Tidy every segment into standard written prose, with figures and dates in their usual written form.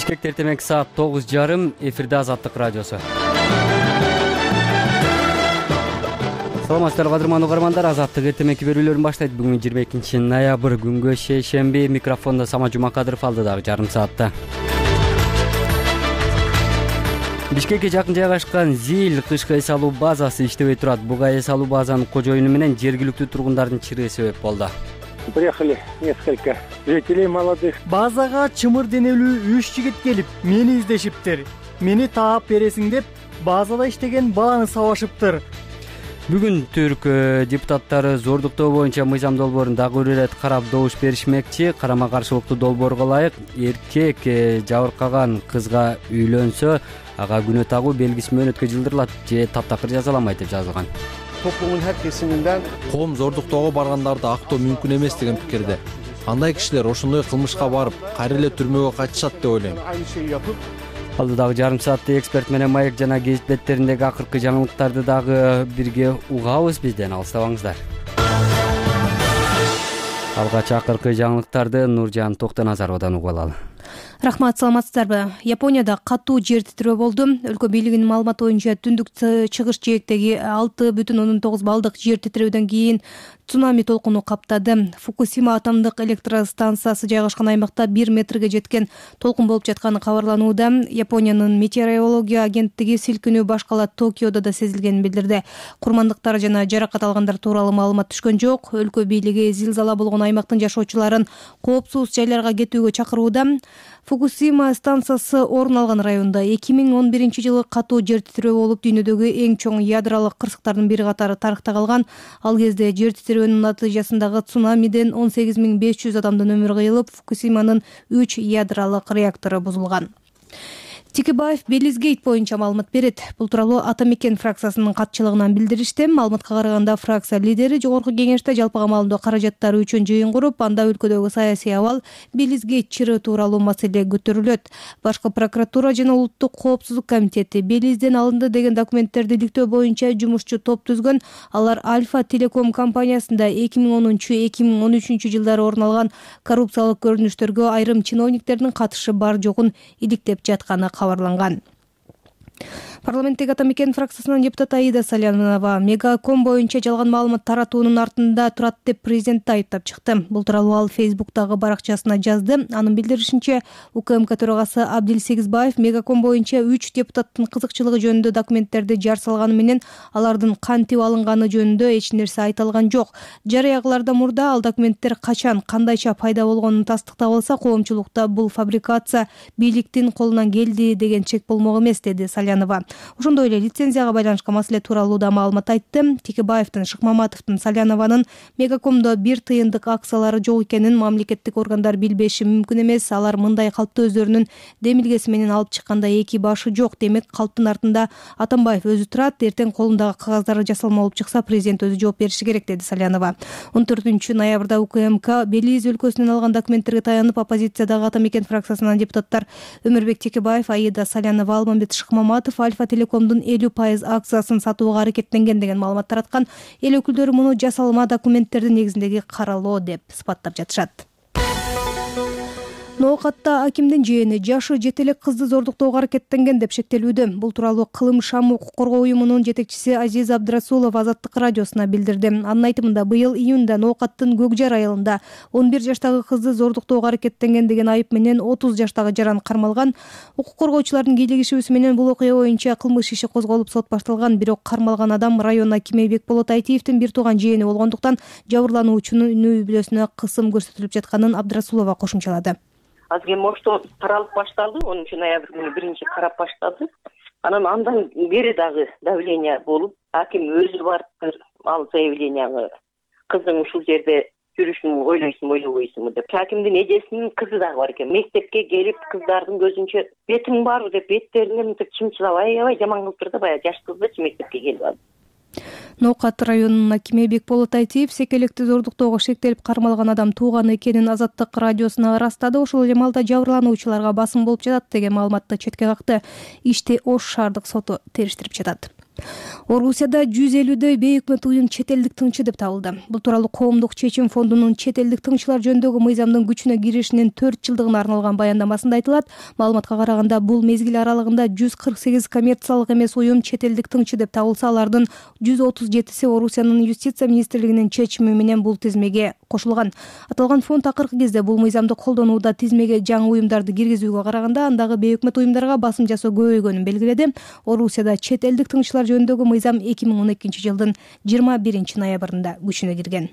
Бишкекте эртең саат 9:30 эфирде Азаттык радиосу. Саламатсыздарбы кадырман угармандар, Азаттык эртеңки берүүлөрүн баштайт. Бүгүн 22-ноябрь күнгө шейшемби. Микрофондо Сама Жумакадыров алдыдагы жарым саатта. Бишкекке жакын жайгашкан ЗИЛ кышкы эс алуу базасы иштебей турат. Буга эс алуу базанын кожоюну менен жергиликтүү тургундардын чырыгы себеп болду. Приехали несколько жителей молодых. Базага чымыр денелүү 3 жигит келип, мени издешиптир. Мени таап бересиң деп, базада иштеген баланы сабашыптыр. Бүгүн Түрк депутаттары зордуктоо боюнча мыйзам долбоорун дагы бир ирет карап добуш беришмекчи. Карама каршылыктуу долбоорго ылайык эркек жабыркаган кызга үйлөнсө, ага күнөө тагуу белгиси мөөнөткө жылдырылат же таптакыр жазаламайт деп жазылган. Toplumun her kesiminden Коом зордуктоого баргандарды актоо мүмкүн эмес деген пикирде. Андай кишилер ошондой кылмышка барып, кайра эле түрмөгө кайтышат деп ойлойм. aynı şeyi yapıp Алдыдагы жарым саатта эксперт менен Маек жана гезит беттериндеги акыркы жаңылыктарды дагы бирге угабыз, бизден алыстабаңыздар. Алгач акыркы жаңылыктарды Нуржан Токтоназаровадан угуп алалы. Рахмат, саламатсыздарбы? Японияда катуу жер титирөө болду. Өлкө бийлигинин маалыматы боюнча түндүк чыгыш жээктеги 6,9 балдык жер титирөөдөн кийин цунами толкуну каптады. Фукусима атомдук электростанциясы жайгашкан аймакта 1 метрге жеткен толкун болуп жатканы кабарланууда. Япониянын метеорология агенттиги силкинүү баш кала Токиодо да сезилгенин билдирди. Курмандыктар жана жаракат алгандар тууралуу маалымат түшкөн жок. Өлкө бийлиги зилзала болгон аймактын жашоочуларын коопсуз жайларга кетүүгө чакырууда. Фукусима станциясы орун алган районда 2011-жылы катуу жер титирөө болуп дүйнөдөгү эң чоң ядролук кырсыктардын бири катары тарыхта калган. Ал кезде жер титирөөнүн натыйжасындагы цунамиден 18500 адамдын өмүрү кыйылып, Фукусиманын 3 ядролук реактору бузулган. Тикебаев Белизгейт боюнча маалымат берет. Бул тууралуу Ата Мекен фракциясынын катчылыгынан билдиришти. Маалыматка караганда фракция лидери Жогорку Кеңеште жалпыга маалымдоо каражаттары үчүн жыйын куруп, анда өлкөдөгү саясий абал, Белизгейт чыры тууралуу маселе көтөрүлөт. Башкы прокуратура жана Улуттук коопсуздук комитети Белизден алынды деген документтерди иликтөө боюнча жумушчу топ түзгөн. Алар Альфа Телеком компаниясында 2010-2013 жылдары орун алган коррупциялык көрүнүштөргө айрым чиновниктердин катышы бар жогун иликтеп жатканы кабарланган. Парламенттеги Ата Мекен фракциясынын депутаты Аида Салянова Мегаком боюнча жалган маалымат таратуунун артында турат деп президентти айыптап чыкты. Бул тууралуу ал Фейсбуктагы баракчасына жазды. Анын билдиришинче, УКМК төрагасы Абдил Сегизбаев Мегаком боюнча 3 депутаттын кызыкчылыгы жөнүндө документтерди жар салганы менен алардын кантип алынганы жөнүндө эч нерсе айта алган жок. Жарыягыларда мурда ал документтер качан, кандайча пайда болгонун тастыктап алса, коомчулукта бул фабрикация бийликтин колунан келди деген чек болмок эмес, деди Салянова. Ошондой эле лицензияга байланышкан маселе тууралуу да маалымат айтты. Тикебаевдин, Шыкмаматовдун, Салянованын Мегакомдо 1 тыйындык акциялары жок экенин мамлекеттик органдар билбеши мүмкүн эмес. Алар мындай калпты өздөрүнүн демилгеси менен алып чыкканда эки башы жок. Демек, калптын артында Атамбаев өзү турат. Эртең колундагы кагаздары жасалма болуп чыкса, президент өзү жооп бериши керек, деди Салянова. 14-ноябрда УКМК Белиз өлкөсүнөн алган документтерге таянып, оппозициядагы Ата Мекен фракциясынын депутаттар Өмүрбек Текебаев, Аида Салянова, Алмамбет Шыкмаматов Альфа Телекомдун 50% акциясын сатууга аракеттенген деген маалымат тараткан. Эл өкүлдөрү муну жасалма документтердин негизиндеги каралоо деп сыпаттап жатышат. Ноокатта акимдин жээни жашы жете элек кызды зордуктоого аракеттенген деп шектелүүдө. Бул тууралуу Кылым Шам укук коргоо уюмунун жетекчиси Азиз Абдрасулов Азаттык радиосуна билдирди. Анын айтымында, быйыл июнда Ноокаттын Көкжар айылында 11 жаштагы кызды зордуктоого аракеттенген деген айып менен 30 жаштагы жаран кармалган. Укук коргоочулардын кийлигишүүсү менен бул окуя боюнча кылмыш иши козголуп сот башталган. Бирок кармалган адам район акими Бекболот Айтиевдин бир тууган жээни болгондуктан жабырлануучунун үй бүлөсүнө кысым көрсөтүлүп жатканын Абдрасулова кошумчалады. Азыр ошто каралып башталды, 10-ноябрь күнү биринчи карап башталды. Андан бери дагы давление болуп, аким өзү барып ал заявленияны кыздың ушул жерде жүрүшүн ойлойсуңбу деп. Акимдин эжесинин кызы дагы бар экен. Мектепке келип кыздардын көзүнчө бетиң барбы деп беттерине мынтип чымчылап аябай жаман кылып турду, баягы жаш кыздычы мектепке келип алып. Ноокат районунун акими Бекболот Айтиев секелекти зордуктоого шектелип кармалган адам тууганы экенин Азаттык радиосуна ырастады. Ошол эле маалда жабырлануучуларга басым болуп жатат деген маалыматты четке какты. Ишти Ош шаардык соту териштирип жатат. Орусияда 150дөй бейөкмөт уюм чет элдик тыңчы деп табылды. Бул тууралуу Коомдук чечим фондунун чет элдик тыңчылар жөнүндөгү мыйзамдын күчүнө киришинин 4 жылдыгына арналган баяндамасында айтылат. Маалыматка караганда бул мезгил аралыгында 148 коммерциялык эмес уюм чет элдик тыңчы деп табылса, алардын 137си Орусиянын юстиция министрлигинин чечими менен бул тизмеге кошулган. Аталган фонд акыркы кезде бул мыйзамды колдонууда тизмеге жаңы уюмдарды киргизүүгө караганда андагы бейөкмөт уюмдарга басым жасоо көбөйгөнүн белгиледи. Орусияда чет элдик тыңчылар жөнүндөгү мыйзам 2012 жылдын 21 ноябрында күчүнө кирген.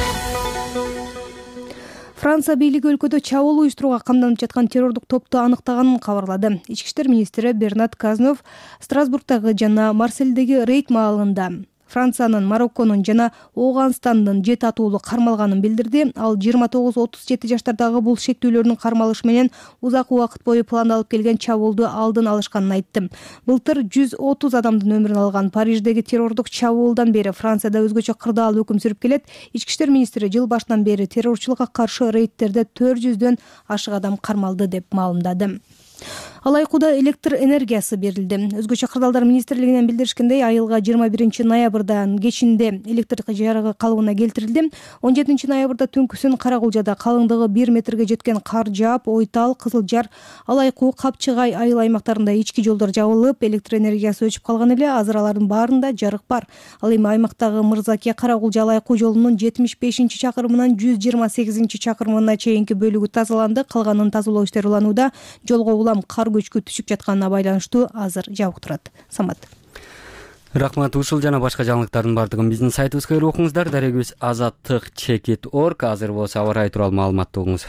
Франция бийлиги өлкөдө чабуул уюштурууга камданып жаткан террордук топту аныктаганын кабарлады. Ички иштер министри Бернард Казнов Страсбургдагы жана Марсельдеги рейд маалында Франциянын, Марокконун жана Ооганстандын 7 атуулу кармалганын билдирди. Ал 29-37 жаштардагы бул шектүүлөрдүн кармалышы менен узак убакыт бою пландалып келген чабуулду алдын алышканын айтты. Былтыр 130 адамдын өмүрүн алган Париждеги террордук чабуулдан бери Францияда өзгөчө кырдаал өкүм сүрүп келет. Ички иштер министри жыл башынан бери террорчулукка каршы рейдтерде 400дөн ашык адам кармалды деп маалымдады. Алайкуда электр энергиясы берилди. Өзгөчө кырдаалдар министрлигинен билдиришкендей, айылга 21 ноябрдан кечинде электр жарыгы калыбына келтирилди. 17 ноябрда түнкүсүн Карагулжада калыңдыгы 1 метрге жеткен кар жаап, Ойтал, Кызылжар, Алайку, Капчыгай айыл аймактарында ички жолдор жабылып, электр энергиясы өчүп калган эле. Азыр алардын баарында жарык бар. Ал эми аймактагы Мырзаке Карагулжа Алайку жолунун 75-чакырымынан 128-чакырымына чейинки бөлүгү тазаланды. Калганын тазалоо иштери уланууда. Жолго улам кар көчкү түшүп жатканына байланыштуу азыр жабык турат. Самат. Рахмат. Ушул жана башка жаңылыктардын бардыгын биздин сайтыбызга кирип окуңуздар. Дарегибиз azattik.org. Азыр болсо аба ырайы тууралуу маалыматты угуңуз.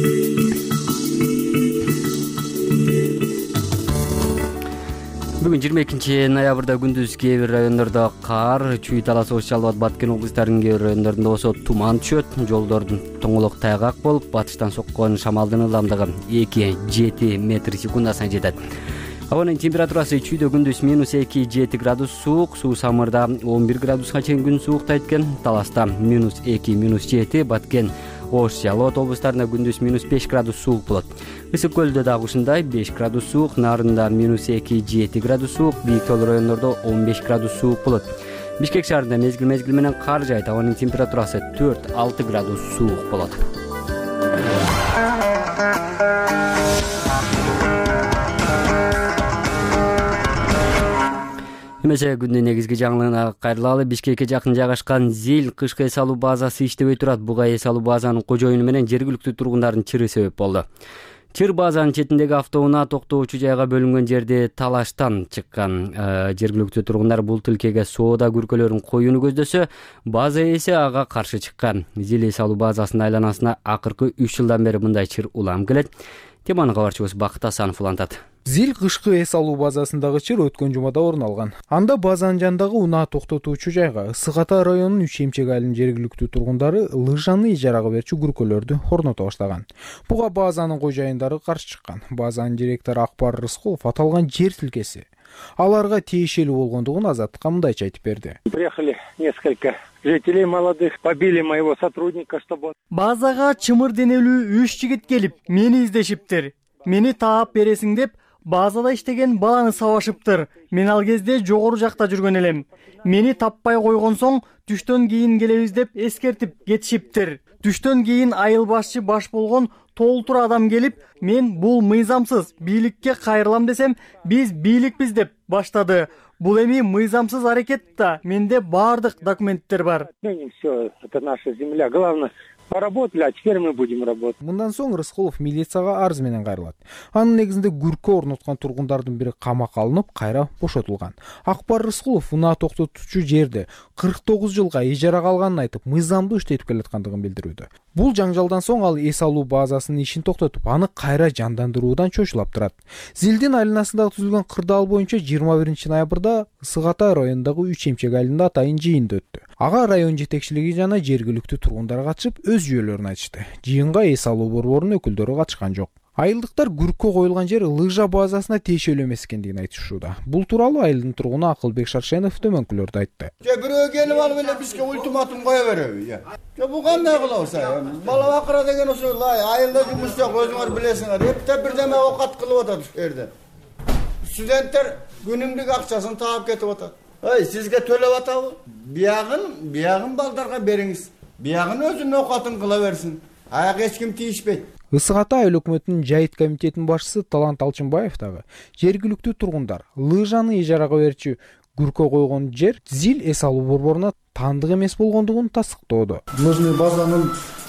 Бүгүн 22 ноябрда күндүз кээ бир райондордо кар, чүй талас ош Жалал Абад, Баткен облустарынын кээ бир райондорунда болсо туман түшөт. Жолдордун тоңолок тайгак болуп, батыштан соккон шамалдын ылдамдыгы 2-7 метр секундасына жетет. Абанын температурасы чүйдө күндүз -2-7 градус суук, Суу Самырда 11 градуска чейин күн сууктайт экен. Таласта -2-7, Баткен, Ош, Жалал Абад облустарында күндүз -5 градус суук болот. Ысык көлдө дагы ушундай 5 градус суук, Нарында -2-7 градус суук, бийик тол райондордо 15 градус суук болот. Бишкек шаарында мезгил менен кар жаайт. Абанын температурасы 4-6 градус суук болот. Эмесе күндүн негизги жаңылыгына кайрылалы. Бишкекке жакын жайгашкан Зил кышкы эс алуу базасы иштебей турат. Буга эс алуу базанын кожоюну менен жергиликтүү тургундардын чыры себеп болду. Чыр базанын четиндеги автоунаа токтоочу жайга бөлүнгөн жерде талаштан чыккан. Жергиликтүү тургундар бул тилкеге соода күркөлөрүн коюуну көздөсө, база ээси ага каршы чыккан. Зил эс алуу базасынын айланасына акыркы 3 жылдан бери мындай чыр улам келет. Теманы кабарчыбыз Бакыт Асанов улантат. Зил кышкы эс алуу базасындагы чыр өткөн жумада орун алган. Анда базанын жанындагы унаа токтотуучу жайга Ысык Ата районунун Үч Эмчек айылынын жергиликтүү тургундары лыжаны ижарага берчү күркөлөрдү орното баштаган. Буга базанын кожоюндары каршы чыккан. Базанын директору Акбар Рыскулов аталган жер тилкеси аларга тиешелүү болгондугун Азаттыкка мындайча айтып берди. Приехали несколько жителей молодых, побили моего сотрудника, чтобы... Базага чымыр денелүү 3 жигит келип, мени издешиптир. Мени таап бересиң деп, базада иштеген баланы сабашыптыр. Мен ал кезде жогору жакта жүргөн элем. Мени таппай койгон соң түштөн кийин келебиз деп эскертип кетишиптир. Түштөн кийин айыл башчы баш болгон толтур адам келип, мен бул мыйзамсыз бийликке кайрылам десем, биз бийликпиз деп баштады. Бул эми мыйзамсыз аракет да, менде баардык документтер бар. Все, это наша земля. Главное, поработали, а теперь мы будем работать. Мындан соң Рыскулов милицияга арыз менен кайрылат. Анын негизинде күркө орноткон тургундардын бири камакка алынып, кайра бошотулган. Акбар Рыскулов унаа токтотуучу жерди 49 жылга ижарага алганын айтып, мыйзамдуу иштетип келаткандыгын билдирүүдө. Бул жаңжалдан соң ал эс алуу базасынын ишин токтотуп, аны кайра жандандыруудан чочулап турат. Зилдин айланасында түзүлгөн кырдаал боюнча 21 ноябрда Ысык Ата районундагы Үч Эмчек айылында атайын жыйын өттү. Ага район жетекчилиги жана жергиликтүү тургундар катышып, өз жүйөлөрүн айтышты. Жыйынга эс алуу борборунун өкүлдөрү катышкан жок. Айылдыктар күркө коюлган жер лыжа базасына тиешелүү эмес экендигин айтышууда. Бул тууралуу айылдын тургуну Акылбек Шаршенов төмөнкүлөрдү айтты. Бирөө келип алып эле бизге ультиматум кое береби. Бул кандай кылабыз? Бала бакыра деген ошо айылда жумуш жок, өзүңөр билесиңер. Эптеп бирдеме оокат кылып атат ушул жерде. Студенттер күнүмдүк акчасын таап кетип атат. Ой, сизге төлөп атабы? Биягын балдарга бериңиз. Биягын өзүнүн окатын кыла берсин. Аяк эч ким тийишпейт. Ысык Ата айыл өкмөтүнүн жайыт комитетинин башчысы Талант Алчынбаев дагы жергиликтүү тургундар лыжаны ижарага берчү Гүркө койгон жер Зил эс алуу борборуна таандык эмес болгондугун тастыктоодо. Лыжный базанын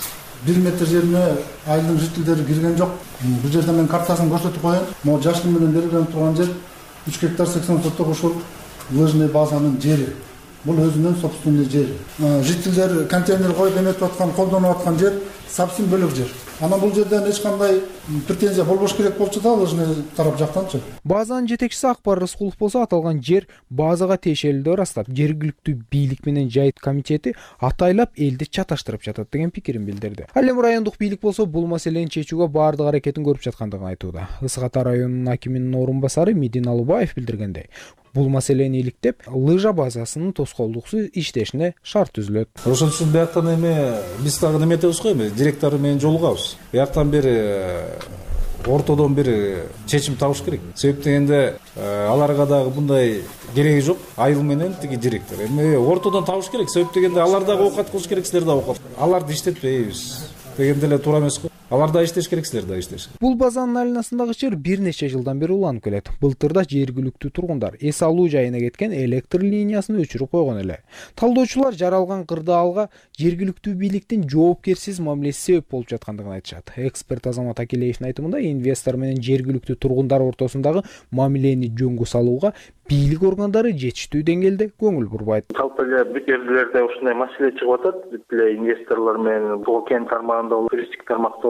1 метр жерине айылдын жителдери кирген жок. Бул жерде мен картасын көрсөтүп коеюн. Могу жаштын менен белгиленип турган жер 3 гектар 80 соток ушул лыжный базанын жери. Бул өзүнүн собственный жери. Жителдер контейнер коюп эметип аткан, колдонуп аткан жер совсем бөлөк жер. Анан бул жерден эч кандай претензия болбош керек болчу да лыжный тарап жактанчы. Базанын жетекчиси Акбар Рыскулов болсо аталган жер базага тиешелүү ырастап, жергиликтүү бийлик менен жайыт комитети атайлап элди чаташтырып жатат деген пикирин билдирди. Ал эми райондук бийлик болсо бул маселени чечүүгө баардык аракетин көрүп жаткандыгын айтууда. Ысык Ата районунун акиминин орун басары Медин Алубаев билдиргендей, бул маселени иликтеп, лыжа базасынын тоскоолдуксуз иштешине шарт түзүлөт. Ошон үчүн бияктан эми биз дагы неметебиз го, эми директор менен жолугабыз. Бияктан бери ортодон бир чечим табыш керек. Себеп дегенде аларга дагы мындай кереги жок. Айыл менен тиги директор. Эми ортодон табыш керек. Себеп дегенде алар дагы оокат кылыш керек, силер дагы оокат. Аларды иштетпейбиз дегенде эле туура эмес го. Алар да иштеш керек, силер да иштеш. Бул базанын айланасындагы жер бир нече жылдан бери уланып келет. Былтырда жергиликтүү тургундар эс алуу жайына кеткен электр линиясын өчүрүп койгон эле. Талдоочулар жаралган кырдаалга жергиликтүү бийликтин жоопкерсиз мамилеси себеп болуп жаткандыгын айтышат. Эксперт Азамат Акилеевдин айтымында инвестор менен жергиликтүү тургундар ортосундагы мамилени жөнгө салууга бийлик органдары жетиштүү деңгээлде көңүл бурбайт. Жалпы эле бүт жерлерде ушундай маселе чыгып атат. Бүт эле инвесторлор менен бул кен тармагында туристик тармакта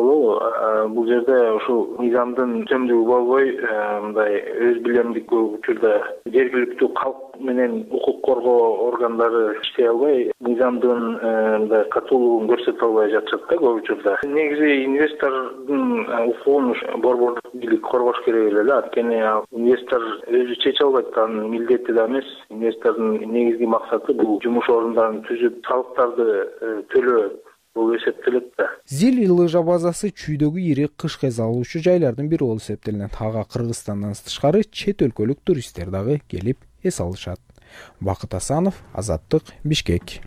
бул жерде ушул мыйзамдын чөмдүгү болбой, мындай өз билемдик учурда жергиликтүү калк менен укук коргоо органдары иштей албай, мыйзамдын мындай катуулугун көрсөтө албай жатышат да көп учурда. Негизи инвестордун укугун борбордук бийлик коргош керек эле. Анткени инвестор өзү чече албайт, анын милдети да эмес. Инвестордун негизги максаты бул жумуш орундарын түзүп, салыктарды төлөө. Бул эсептелет да. Зил лыжа базасы чүйдөгү ири кыш кез алуучу жайлардын бири болуп эсептелет. Ага Кыргызстандан тышкары чет өлкөлүк туристтер дагы келип эс алышат. Бакыт Асанов, Азаттык, Бишкек.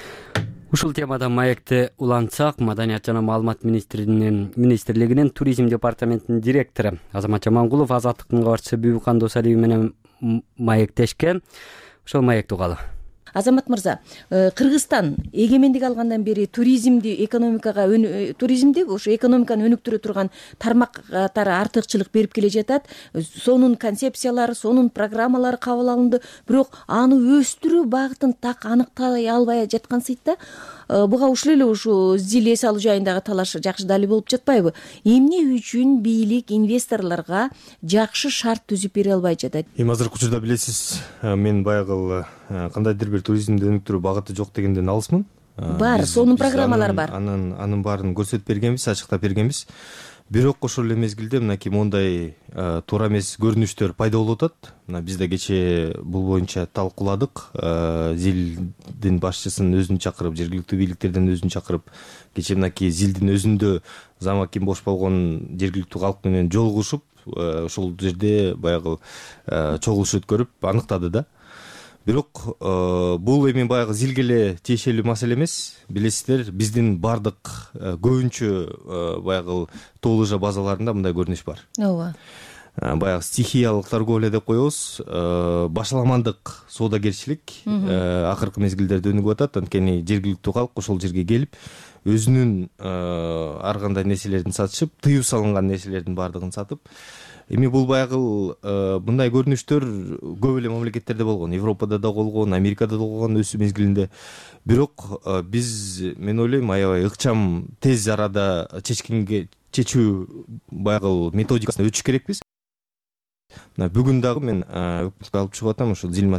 Ушул темадан маекти улантсак, Маданият жана маалымат министрлигинин туризм департаментинин директору Азамат Жамангулов Азаттыктын кабарчысы Бүбүкан Досалиев менен маектешкен. Ошол маекти угалы. Азамат мырза, Кыргызстан эгемендик алгандан бери туризмди ушу экономиканы өнүктүрө турган тармак катары артыкчылык берип келе жатат. Сонун концепциялары, сонун программалары кабыл алынды, бирок аны өстүрүү багытын так аныктай албай жаткансыйт да. Буга ушул эле ушу Зил эс алуу жайындагы талаш жакшы далил болуп жатпайбы? Эмне үчүн бийлик инвесторлорго жакшы шарт түзүп бере албай жатат? Азыркы учурда билесиз, мен баягы кандайдыр бир туризмди өнүктүрүү багыты жок дегенден алысмын. Бар, сонун программалар бар. Анын баарын көрсөтүп бергенбиз, ачыктап бергенбиз. Бирок ошол эле мезгилде мынакей мондай туура эмес көрүнүштөр пайда болуп атат. Биз да кече бул боюнча талкууладык. Зилдин башчысын өзүн чакырып, жергиликтүү бийликтерден өзүн чакырып, кече мынакей Зилдин өзүндө замакин бош болгон жергиликтүү калк менен жолугушуп, ошол жерде баягы чогулуш өткөрүп аныктады да. Бирок бул эми баягы Зилге эле тиешелүү маселе эмес. Билесиздер, биздин бардык көбүнчө баягы тоо лыжа базаларында мындай көрүнүш бар. Ооба. Баягы стихиялык торговля деп коебуз, башаламандык соодагерчилик акыркы мезгилдерде өнүгүп атат. Анткени жергиликтүү калк ошол жерге келип, өзүнүн ар кандай нерселерин сатышып, тыюу салынган нерселердин бардыгын сатып, эми бул баягы мындай көрүнүштөр көп эле мамлекеттерде болгон. Европада да болгон, Америкада да болгон өсүү мезгилинде. Бирок биз, мен ойлойм, аябай ыкчам тез арада чечүү баягы методикасына өтүш керекпиз. Бүгүн дагы мен өкмөткө алып чыгып атам ошол Зил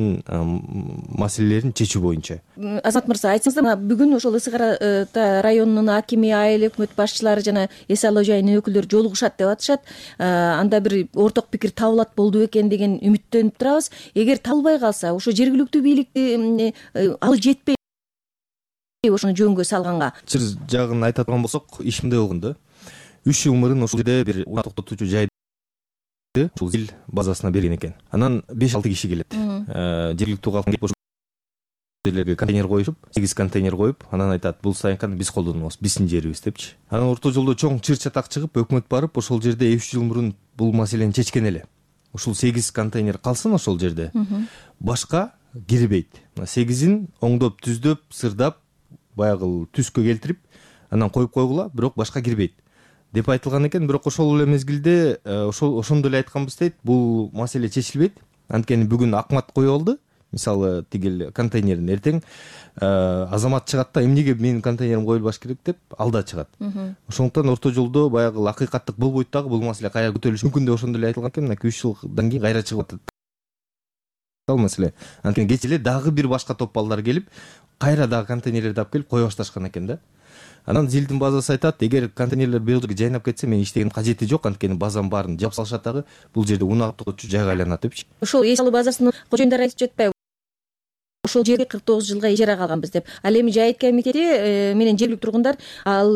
маселелерин чечүү боюнча. Азат мырза, айтсаңыз, бүгүн ошол Ысык Ата районунун акими, айыл өкмөт башчылары жана эс алуу жайынын өкүлдөрү жолугушат деп атышат. Анда бир орток пикир табылат болду экен деген үмүттөнүп турабыз. Эгер табылбай калса, ошо жергиликтүү бийликти алы жетпей ошону жөнгө салганга. Чыр жагын айта турган болсок, иш мындай болгон да. 3 жыл мурун ошол жерде бир токтотуучу жай ушул ил базасына берген экен. Анан 5-6 киши келет. Жергиликтүү калк жерлерге контейнер коюшуп, 8 контейнер коюп, анан айтат, бул стоянканы биз колдонобуз, биздин жерибиз депчи. Анан орто жолдо чоң чыр-чатак чыгып, өкмөт барып, ошол жерде 3 жыл мурун бул маселени чечкен эле. Ушул 8 контейнер калсын ошол жерде. Башка кирбейт. 8-ин оңдоп, түздөп, сырдап, баягы түскө келтирип, анан коюп койгула, бирок башка кирбейт деп айтылган экен. Бирок ошол эле мезгилде ошондой эле айтканбыз дейт, бул маселе чечилбейт. Анткени бүгүн акмат коюп алды. Мисалы, тигил контейнерин эртең азамат чыгат да, эмнеге менин контейнерим коюлбаш керек деп алда чыгат. Ошондуктан орто жолдо баягы акыйкаттык болбойт дагы, бул маселе кайра көтөрүлүшү мүмкүн деп ошондой эле айтылган экен. 3 жылдан кийин кайра чыгып атат ал маселе. Анткени кечээ эле дагы бир башка топ балдар келип, кайра дагы контейнерлерди алып келип кое башташкан экен да. Анан зилдин базасы айтат, эгер контейнерлер бул жерге жайнап кетсе, мен иштеген кажети жок, анткени базанын баарын жаап салышат дагы, бул жерде унагып жайга айланат депчи. Ошол эс алуу базасынын кожоюндары айтып жатпайбы? Ошол жерге 49 жылга ижарага алганбыз деп. Ал эми жайыт комитети менен жергиликтүү тургундар ал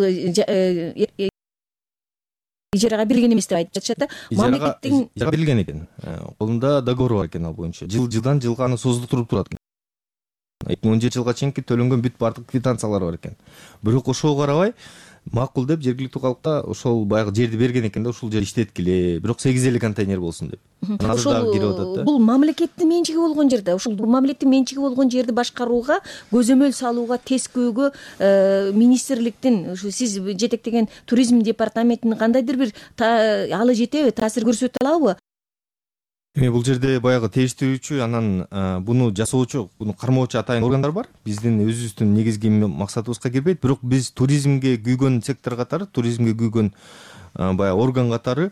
ижарага берилген эмес деп айтып жатышат да. Мамлекеттин ижарага берилген экен. Колунда договор бар экен ал боюнча. Жылдан жылга аны созултуруп турат экен. 2017 жылга чейинки төлөнгөн бүт бардык квитанциялар бар экен. Бирок ошого карабай макул деп жергиликтүү калкта ошол баягы жерди берген экен да, ушул жер иштеткиле, бирок 8 эле контейнер болсун деп. Ошол бул мамлекеттин менчиги болгон жерде, ушул мамлекеттин менчиги болгон жерди башкарууга, көзөмөл салууга, тескөөгө министрликтин, ушу сиз жетектеген туризм департаментинин кандайдыр бир алы жетеби, таасир көрсөтө алабы? Бул жерде баягы териштирүүчү, анан буну жасоочу, буну кармоочу атайын органдар бар. Биздин өзүбүздүн негизги максатыбызга кирбейт, бирок биз туризмге күйгөн сектор катары, туризмге күйгөн баягы орган катары,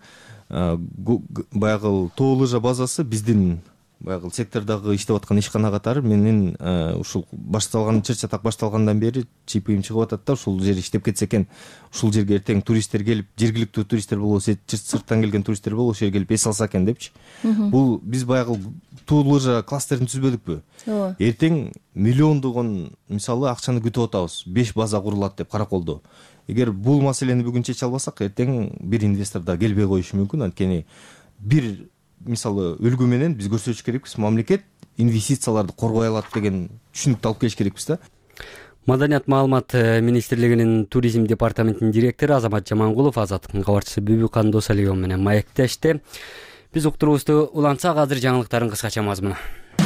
баягы Тоо лыжа базасы биздин баягы сектордогу иштеп аткан ишкана катары менин ушул башталган чыр-чатак башталгандан бери чыйпыйым чыгып атат да, ушул жер иштеп кетсе экен, ушул жерге эртең туристтер келип, жергиликтүү туристтер болобу, сырттан келген туристтер болобу, ошол жерге келип эс алса экен депчи. Бул биз баягы Тоо лыжа кластерин түзбөдүкпү? Эртең миллиондогон мисалы акчаны күтүп атабыз. 5 база курулат деп Караколдо. Эгер бул маселени бүгүн чече албасак, эртең бир инвестор да келбей коюшу мүмкүн. Анткени бир мисалы өлкө менен биз көрсөтүш керекпиз, мамлекет инвестицияларды коргой алат деген түшүнүктү алып келиш керекпиз да. Маданият маалымат министрлигинин туризм департаментинин директору Азамат Жамангулов Азаттыктын кабарчысы Бүбүкан Досалиева менен маектешти. Биз уктуруубузду улантсак, азыр жаңылыктардын кыскача мазмуну.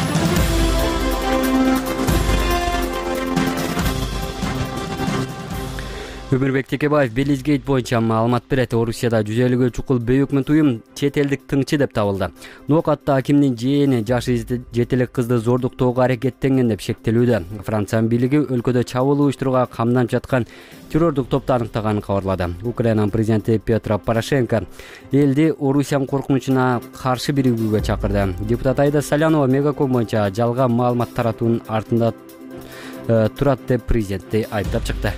Өмүрбек Текебаев Белизгейт боюнча маалымат берет. Орусияда 150-гө чукул бейөкмөт уюм чет элдик тыңчы деп табылды. Ноокатта акимдин жээни жашы жетелек кызды зордуктоого аракеттенген деп шектелүүдө. Франциянын бийлиги өлкөдө чабуул уюштурууга камданып жаткан террордук топту аныктаганын кабарлады. Украинанын президенти Петро Порошенко элди Орусиянын коркунучуна каршы биригүүгө чакырды. Депутат Айда Салянова Мегаком боюнча жалган маалымат таратуунун артында турат деп президентти айыптап чыкты.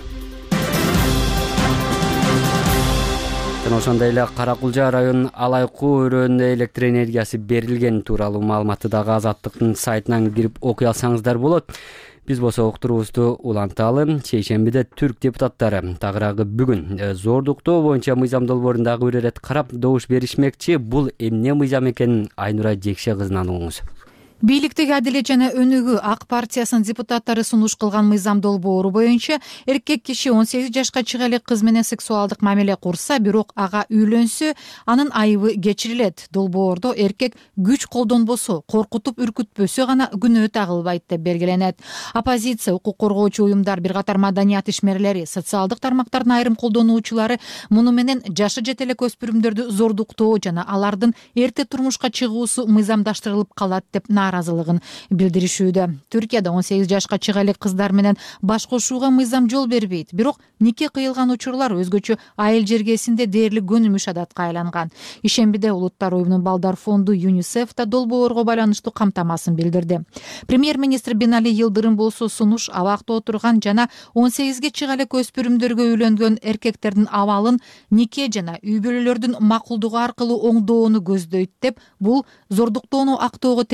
Ошондой эле Каракулжа районунун Алайкуу өрөөнүнө электр энергиясы берилген тууралуу маалыматты дагы Азаттыктын сайтынан кирип окуй алсаңыздар болот. Биз болсо уктуруубузду уланталы. Шейшембиде түрк депутаттары тагыраагы бүгүн зордуктоо боюнча мыйзам долбоорун дагы бир ирет карап добуш беришмекчи. Бул эмне мыйзам экенин Айнура Жекше кызынан угуңуз. Бийликтеги Адилет жана Өнүгүү ак партиясынын депутаттары сунуш кылган мыйзам долбоору боюнча эркек киши 18 жашка чыга элек кыз менен сексуалдык мамиле курса, бирок ага үйлөнсө, анын айыбы кечирилет. Долбоордо эркек күч колдонбосо, коркутуп үркүтпөсө гана күнөө тагылбайт деп белгиленет. Оппозиция, укук коргоочу уюмдар, бир катар маданият ишмерлери, социалдык тармактардын айрым колдонуучулары муну менен жашы жетелек өспүрүмдөрдү зордуктоо жана алардын эрте турмушка чыгуусу мыйзамдаштырылып калат деп нааразылыгын билдиришүүдө. Түркияда 18 жашка чыга элек кыздар менен баш кошууга мыйзам жол бербейт. Бирок нике кыйылган учурлар өзгөчө айыл жергесинде дээрлик көнүмүш адатка айланган. Ишембиде Улуттар уюмунун балдар фонду ЮНИСЕФ да долбоорго байланыштуу камтамасын билдирди. Премьер-министр Бинали Йылдырым болсо сунуш абакта отурган жана 18ге чыга элек өспүрүмдөргө үйлөнгөн эркектердин абалын нике жана үй бүлөлөрдүн макулдугу аркылуу оңдоону көздөйт деп, бул зордуктоону актоого тете деген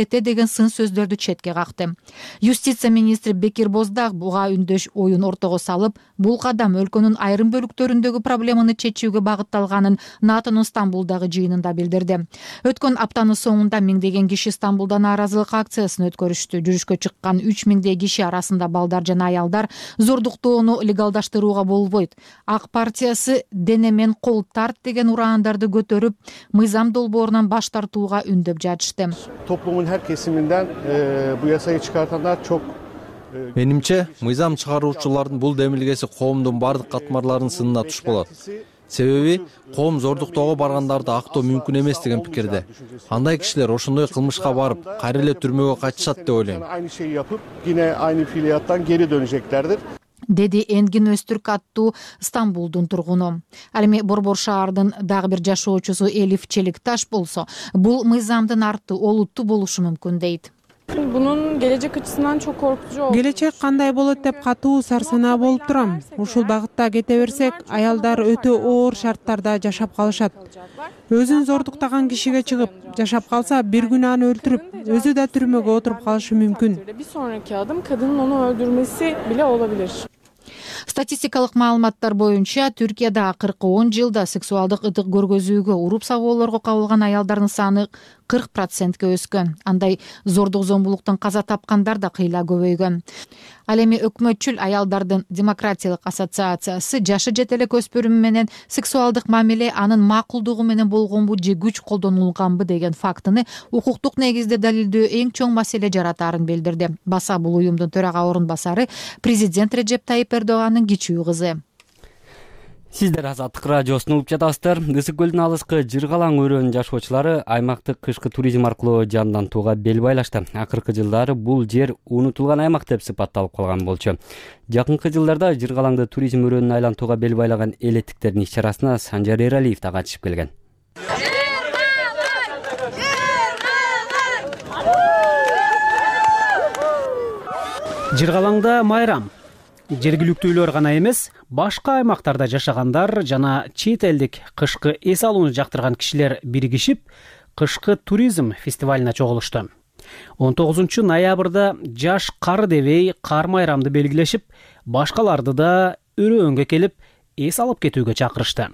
деген сын сөздөрдү четке какты. Юстиция министри Бекир Боздак буга үндөш оюн ортого салып, бул кадам өлкөнүн айрым бөлүктөрүндөгү проблеманы чечүүгө багытталганын НАТОнун Стамбулдагы жыйынында билдирди. Өткөн аптанын соңунда миңдеген киши Стамбулда нааразылык акциясын өткөрүштү. Жүрүшкө чыккан 3000 киши арасында балдар жана аялдар зордуктоону легалдаштырууга болбойт, ак партиясы денемен кол тарт деген ураандарды көтөрүп, мыйзам долбоорунан баш тартууга үндөп жатышты. Toplumun her kesiminden bu yasayı çıkartanlar çok Менимче, мыйзам чыгаруучулардын бул демилгеси коомдун бардык катмарларынын сынына туш болот. Себеби коом зордуктоого баргандарды актоо мүмкүн эмес деген пикирде. Андай кишилер ошондой кылмышка барып, кайра эле түрмөгө качышат деп ойлойм. aynı şeyi yapıp yine aynı fiiliyattan geri döneceklerdir. Деди Энгин Өзтүрк аттуу Стамбулдун тургуну. Ал эми Борбор шаардын дагы бир жашоочусу Элиф Челикташ болсо, бул мыйзамдын арты олуттуу болушу мүмкүн дейт. Bunun gelecek açısından çok korkutucu oldu. Келечек кандай болот деп катуу сарсанаа болуп турам. Ушул багытта кете берсек, аялдар өтө оор шарттарда жашап калышат. Өзүн зордуктаган кишиге чыгып, жашап калса, бир күн аны өлтүрүп, өзү да түрмөгө отуруп калышы мүмкүн. Bir sonraki adım kadının onu öldürmesi bile olabilir. Статистикалык маалыматтар боюнча, Түркияда акыркы 10 жылда сексуалдык ытык көргөзүүгө, уруп сабоолорго кабылган аялдардын саны 40%ке өскөн. Андай зордук зомбулуктан каза тапкандар да кыйла көбөйгөн. Ал эми өкмөтчүл аялдардын демократиялык ассоциациясы жашы жете элек өспүрүм менен сексуалдык мамиле анын макулдугу менен болгонбу же күч колдонулганбы деген фактыны укуктук негизде далилдөө эң чоң маселе жаратаарын билдирди. Баса бул уюмдун төрага орун басары президент Режеп Тайип Эрдоганын кичүү кызы. Сиздер Азаттык радиосун угуп жатасыздар. Ысык көлдүн алыскы Жыргалаң өрөөнүнүн жашоочулары аймактык кышкы туризм аркылуу жандантууга бел байлашты. Акыркы жылдары бул жер унутулган аймак деп сыпатталып калган болчу. Жакынкы жылдарда Жыргалаңды туризм өрөөнүнө айлантууга бел байлаган элеттиктердин иш-чарасына Санжар Эралиев да катышып келген. Жыргалаңда майрам. Жергиликтүүлөр гана эмес, башка аймактарда жашагандар жана чет элдик кышкы эс алууну жактырган кишилер биригишип, кышкы туризм фестивалына чогулушту. 19 ноябрда жаш кар дебей кар майрамды белгилешип, башкаларды да өрөөнгө келип, эс алып кетүүгө чакырышты.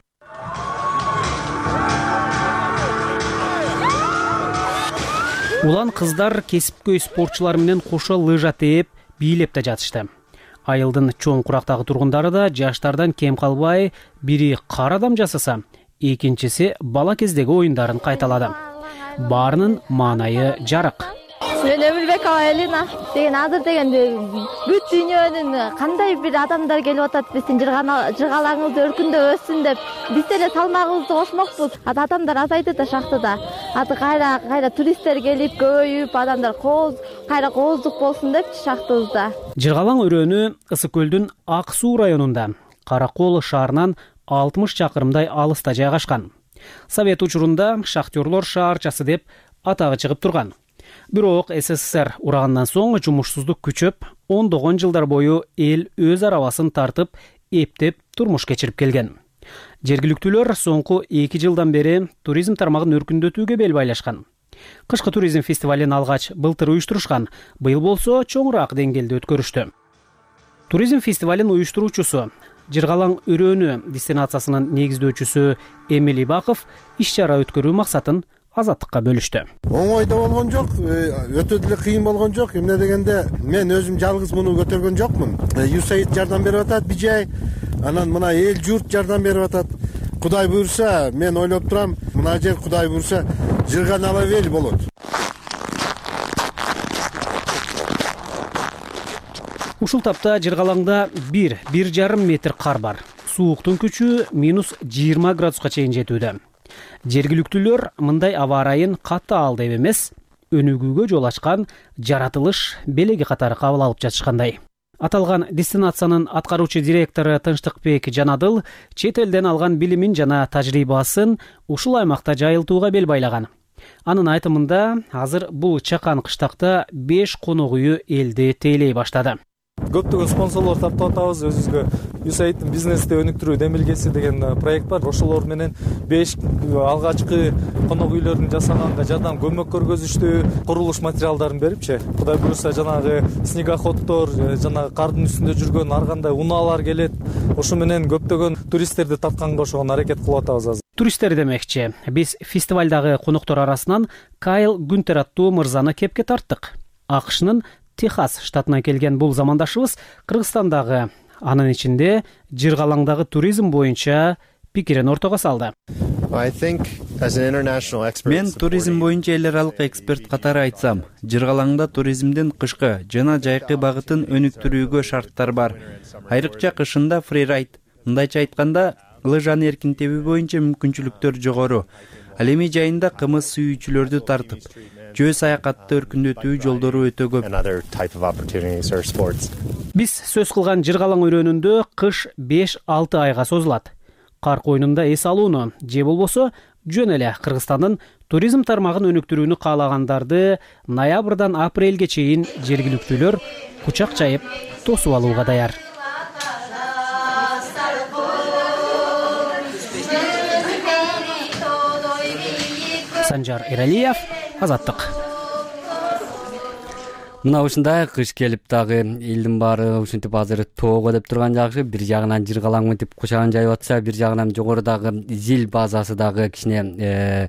Улан кыздар кесипкөй спортчулар менен кошо лыжа тээп, бийлеп да жатышты. Айылдын чоң курактагы тургундары да жаштардан кем калбай, бири кар адам жасаса, экинчиси бала кездеги оюндарын кайталады. Баарынын маанайы жарык. Мен Өмүрбек Элина деген азыр дегенде бүт дүйнөнүн кандай бир адамдар келип атат, биздин Жыргалаңыбыз өркүндө өссүн деп, биз деле салмагыбызды кошмокпуз. Адамдар азайды да шактыда. Кайра туристтер келип көбөйүп, адамдар кайра кооздук болсун деп шактыбызда. Жыргалаң өрөөнү Ысык көлдүн Ак Суу районунда, Каракол шаарынан 60 чакырымдай алыста жайгашкан. Совет учурунда шахтерлор шаарчасы деп атагы чыгып турган. Бирок СССР урагандан соң жумушсуздук күчөп, ондогон жылдар бою эл өз арабасын тартып, эптеп турмуш кечирип келген. Жергиликтүүлөр соңку 2 жылдан бери туризм тармагын өркүндөтүүгө бел байлашкан. Кышкы туризм фестивалын алгач былтыр уюштурушкан, быйыл болсо чоңураак деңгээлде өткөрүштү. Туризм фестивалын уюштуруучусу, Жыргалаң өрөөнү дестинациясынын негиздөөчүсү Эмил Ибаков иш-чара өткөрүү максатын Азаттыкка бөлүштү. Оңой да болгон жок, өтө деле кыйын болгон жок. Эмне дегенде, мен өзүм жалгыз муну көтөргөн жокмун. ЮСАИД жардам берип атат, бижай, анан мына эл журт жардам берип атат. Кудай буйрса, мен ойлоп турам, мына жер Кудай буйрса, жырганала эл болот. Ушул тапта Жыргалаңда 1,5 метр кар бар. Сууктун күчү -20 градуска чейин жетүүдө. Жергиликтүүлөр мындай аба ырайын катаал деп эмес, өнүгүүгө жол ачкан жаратылыш белеги катары кабыл алып жатышкандай. Аталган дестинациянын аткаруучу директору Тынчтыкбек Жанадыл чет элден алган билимин жана тажрыйбасын ушул аймакта жайылтууга бел байлаган. Анын айтымында, азыр бул чакан кыштакта 5 конок үйү элди тейлей баштады. Көптөгөн спонсорлор таптап атабыз, өзүбүзгө USAIDтин бизнести өнүктүрүү демилгеси деген проект бар. Ошолор менен 5 алгачкы конок үйлөрүн жасаганга жардам көмөк көргөзүштү. Курулуш материалдарын берипчи. Кудай буюрса жанагы снегоходдор, жанагы кардын үстүндө жүргөн ар кандай унаалар келет. Ошо менен көптөгөн туристтерди тартканга ошого аракет кылып атабыз азыр. Туристтер демекчи, биз фестивалдагы коноктор арасынан Кайл Гүнтер аттуу мырзаны кепке тарттык. АКШнын Техас штатынан келген бул замандашыбыз Кыргызстандагы, анын ичинде Жыргалаңдагы туризм боюнча пикирин ортого салды. Мен туризм боюнча эл аралык эксперт катары айтсам, Жыргалаңда туризмдин кышкы жана жайкы багытын өнүктүрүүгө шарттар бар. Айрыкча кышында фрирайд, мындайча айтканда, лыжаны эркин тебүү боюнча мүмкүнчүлүктөр жогору. Ал эми жайында кымыз сүйүүчүлөрдү тартып, жөө саякатты өркүндөтүү жолдору өтө көп. Биз сөз кылган Жыргалаң өрөөнүндө кыш 5-6 айга созулат. Кар коюнунда эс алууну же болбосо жөн эле Кыргызстандын туризм тармагын өнүктүрүүнү каалагандарды ноябрдан апрелге чейин жергиликтүүлөр кучак жайып тосуп алууга даяр. Санжар Эралиев, Азаттык. Мына ушундай кыш келип дагы элдин баары ушинтип азыр тоого деп турган жакшы. Бир жагынан Жыргалаң мынтип кучагын жайып атса, бир жагынан жогорудагы зил базасы дагы кичине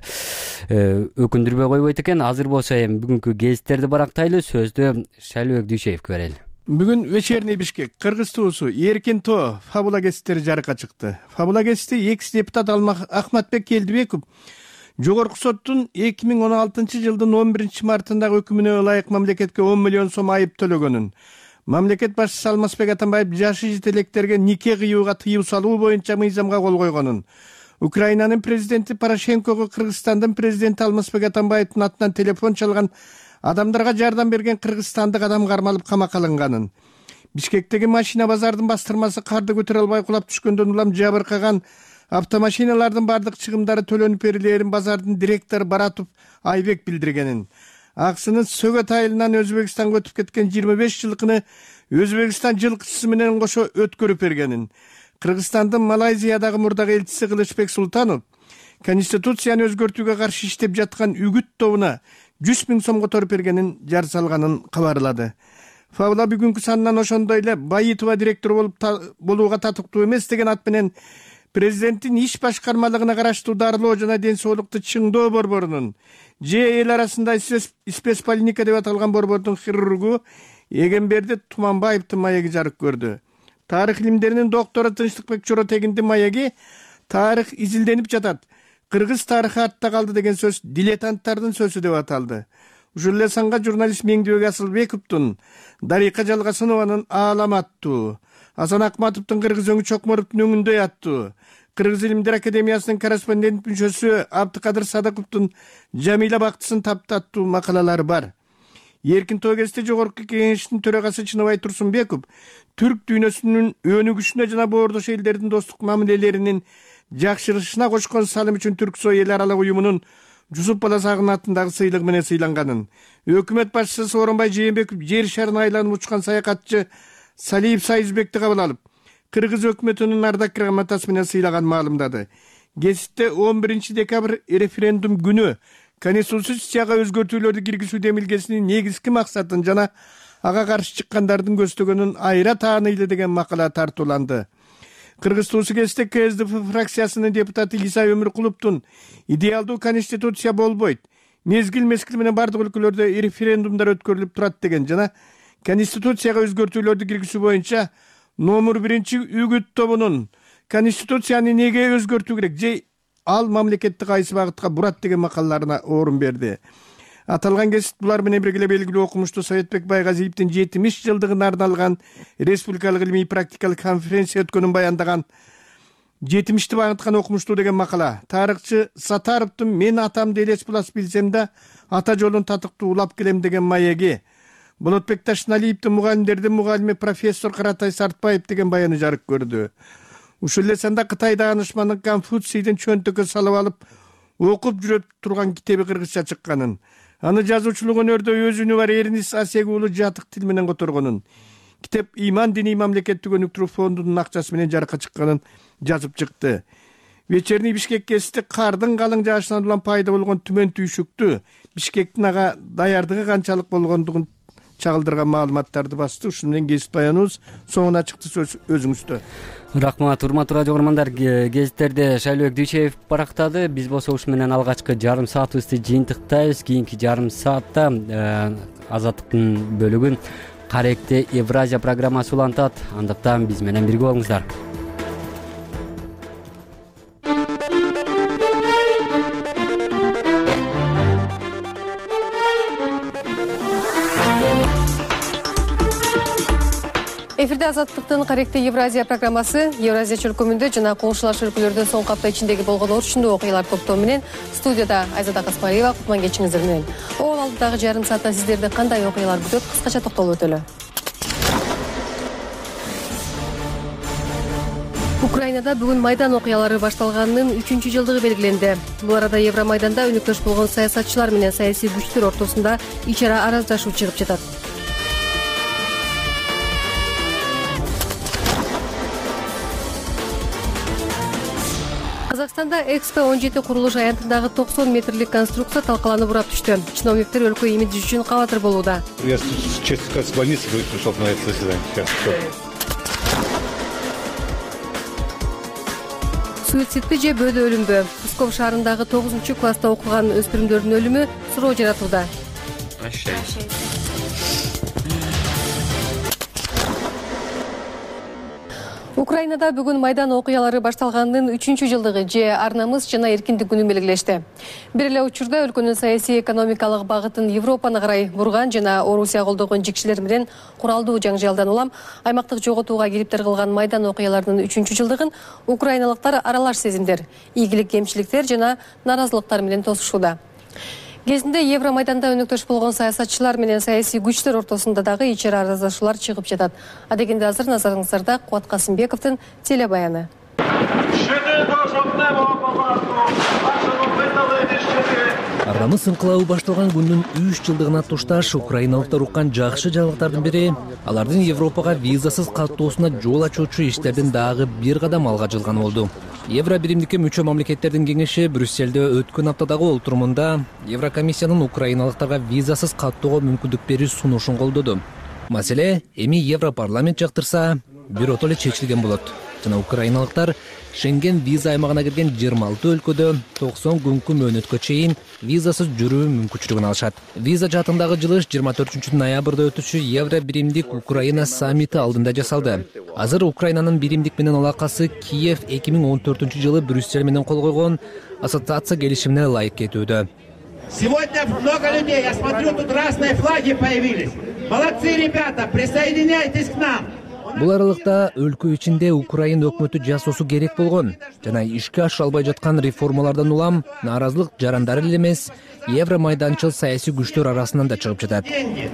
өкүндүрбөй койбойт экен. Азыр болсо эми бүгүнкү гезиттерди барактайлы, сөздү Шайлыбек Дүйшеевке берели. Бүгүн вечерний Бишкек, Кыргыз туусу, Эркин тоо фабула гезиттери жарыкка чыкты. Фабула гезити экс депутат Ахматбек Келдибеков Жогорку соттун 2016 жылдын 11 мартындагы өкүмүнө ылайык мамлекетке 10 миллион сом айып төлөгөнүн, мамлекет башчысы Алмазбек Атамбаев жашы жетелектерге нике кыюуга тыюу салуу боюнча мыйзамга кол койгонун, Украинанын президенти Порошенкого Кыргызстандын президенти Алмазбек Атамбаевдин атынан телефон чалган адамдарга жардам берген кыргызстандык адам кармалып камакка алынганын, Бишкектеги машина базардын бастырмасы карды көтөрө албай кулап түшкөндөн улам жабыркаган автомашиналардын бардык чыгымдары төлөнүп берилерин базардын директору Баратов Айбек билдиргенин, аксынын Сөгөт айылынан Өзбекстанга өтүп кеткен 25 жылкыны Өзбекстан жылкычысы менен кошо өткөрүп бергенин, Кыргызстандын Малайзиядагы мурдагы элчиси Кылычбек Султанов Конституцияны өзгөртүүгө каршы иштеп жаткан үгүт тобуна 100 000 сом которуп бергенин жар салганын кабарлады. Фабула бүгүнкү санынан ошондой эле Байытова директор болууга татыктуу эмес деген ат менен президенттин иш башкармалыгына караштуу дарылоо жана ден соолукту чыңдоо борборунун же эл арасында спецполиника деп аталган борбордун хирургу Эгемберди Туманбаевдин маеги жарык көрдү. Тарых илимдеринин доктору Тынчтыкбек Чоротегиндин маеги тарых изилденип жатат, кыргыз тарыхы артта калды деген сөз дилетанттардын сөзү деп аталды. Ушул эле санга журналист Меңдибек Асылбековдун, Дарика Жалгасынованын Аалам аттуу, Асан Акматовдун Кыргыз өңү Чокморовдун өңүндөй аттуу, Кыргыз илимдер академиясынын корреспондент мүчөсү Абдыкадыр Садаковдун Жамиля бактысын тапты аттуу макалалары бар. Эркин тоо кезинде жогорку кеңештин төрагасы Чыныбай Турсунбеков түрк дүйнөсүнүн өнүгүшүнө жана боордош элдердин достук мамилелеринин жакшырышына кошкон салым үчүн Түрксой эл аралык уюмунун Жусуп Баласагын атындагы сыйлык менен сыйланганын, өкмөт башчысы Сооронбай Жээнбеков жер шарын айланып учкан саякатчы Салиев Сайызбекти кабыл алып, Кыргыз өкмөтүнүн ардак грамотасы менен сыйлаган маалымдады. Гезитте 11 декабрь референдум күнү Конституцияга өзгөртүүлөрдү киргизүү демилгесинин негизги максатын жана ага каршы чыккандардын көздөгөнүн айра тааныйлы деген макала тартууланды. Кыргыз туусу кезде КСДП фракциясынын депутаты Иса Өмүркуловдун идеалдуу конституция болбойт, мезгил менен бардык өлкөлөрдө референдумдар өткөрүлүп турат деген жана Конституцияга өзгөртүүлөрдү киргизүү боюнча номер 1 үгүт тобунун Конституцияны неге өзгөртүү керек же ал мамлекетти кайсы багытка бурат деген макалаларына орун берди. Аталган гезит булар менен бирге белгилүү окумуштуу Советбек Байгазиевдин 70 жылдыгына арналган республикалык илимий практикалык конференция өткөнүн баяндаган 70-ти багыткан окумуштуу деген макала. Тарыхчы Сатаровдун мен атамды элес булас билсем да ата жолун татыктуу улап келем деген маеги, Болотбек Ташналиевдин мугалимдердин мугалими профессор Каратай Сартбаев деген баяны жарык көрдү. Ушул эле санда Кытайда анышманын Конфуцийдин чөнтөккө салып алып окуп жүрөп турган китеби кыргызча чыкканын, аны жазуучулук өнөрдө өзүнү бар Эрнис Асеги уулу жатык тил менен которгонун, китеп «Иман диний мамлекеттик өнүктүрүү фондунун акчасы менен жарыкка чыкканын жазып чыкты. Вечерний Бишкек кести кардын калың жаашынан улам пайда болгон түмөн түйшүктү Бишкектин ага даярдыгы канчалык болгондугун чагылдырган маалыматтарды басты. Ушуну менен кесип баяныбыз соңуна чыкты, сөз өзүңүздө. Рахмат, урматтуу радио көрөрмандар. Гезиттерде Шайлыбек Дүйчеев барактады. Биз болсо ушу менен алгачкы жарым саатыбызды жыйынтыктайбыз. Кийинки жарым саатта Азаттыктын бөлүгүн Каректе Евразия программасы улантат. Андыктан биз менен бирге болуңуздар. Эфирде Азаттыктын Каректе Евразия программасы. Евразия чөлкөмүндө жана коңшулаш өлкөлөрдөн соң капта ичиндеги болгон орчундуу окуялар топтому менен студияда Айзада Каспариева, кутман кечиңиздер менен. Ол алдыдагы жарым саатта сиздерди кандай окуялар күтөт, кыскача токтолуп өтөлү. Украинада бүгүн майдан окуялары башталганынын 3-жылдыгы белгиленди. Бул арада Евромайданда өнүктөш болгон саясатчылар менен саясий күчтөр ортосунда ич ара араздашуу чыгып жатат. Казакстанда Экспо 17 курулуш аянтындагы 90 метрлик конструкция талкаланып урап түштү. Чиновниктер өлкө имиджи үчүн кабатыр болууда. Я честно с больницы пришел на это заседание. Суицидпи же бөөдө өлүмбү? Псков шаарындагы 9-класста окуган өспүрүмдөрдүн өлүмү суроо жаратууда. Украинада бүгүн майдан окуялары башталганынын 3-жылдыгы же ар намыс жана эркиндик күнү белгилешти. Бир эле учурда өлкөнүн саясий экономикалык багытын Европаны карай бурган жана Орусия колдогон жикшилер менен куралдуу жаңжалдан улам аймактык жоготууга келиптер кылган майдан окуяларынын 3-жылдыгын украиналыктар аралаш сезимдер, ийгилик кемчиликтер жана наразылыктар менен тосушууда. Кезинде Евромайданда өнүктөш болгон саясатчылар менен саясий күчтөр ортосунда дагы ич ара араздашуулар чыгып жатат. Адегенде азыр назарыңыздарда Кубат Касымбековдун телебаяны. Ар намыс инкылабы башталган күндүн 3-жылдыгына тушташ украиналыктар уккан жакшы жаңылыктардын бири алардын Европага визасыз каттоосуна жол ачуучу иштердин дагы бир кадам алга жылганы болду. Евро биримдикке мүчө мамлекеттердин кеңеши Брюссельде өткөн аптадагы олтурумунда Еврокомиссиянын украиналыктарга визасыз каттоого мүмкүндүк берүү сунушун колдоду. Маселе эми Европарламент жактырса биротоло эле чечилген болот. Жана украиналыктар Шенген виза аймагына кирген 26 өлкөдө 90 күнгө мөөнөткө чейин визасыз жүрүү мүмкүнчүлүгүн алышат. Виза жаатындагы жылыш 24 ноябрда өтүүчү Евро биримдик Украина саммити алдында жасалды. Азыр Украинанын биримдик менен алакасы Киев 2014 жылы Брюссель менен кол койгон ассоциация келишимине ылайык кетүүдө. Сегодня много людей, я смотрю, тут разные флаги появились. Молодцы, ребята, присоединяйтесь к нам. Бул аралыкта өлкө ичинде Украин өкмөтү жасоосу керек болгон жана ишке ашыра албай жаткан реформалардан улам нааразылык жарандары эле эмес, Евромайданчыл саясий күчтөр арасынан да чыгып жатат.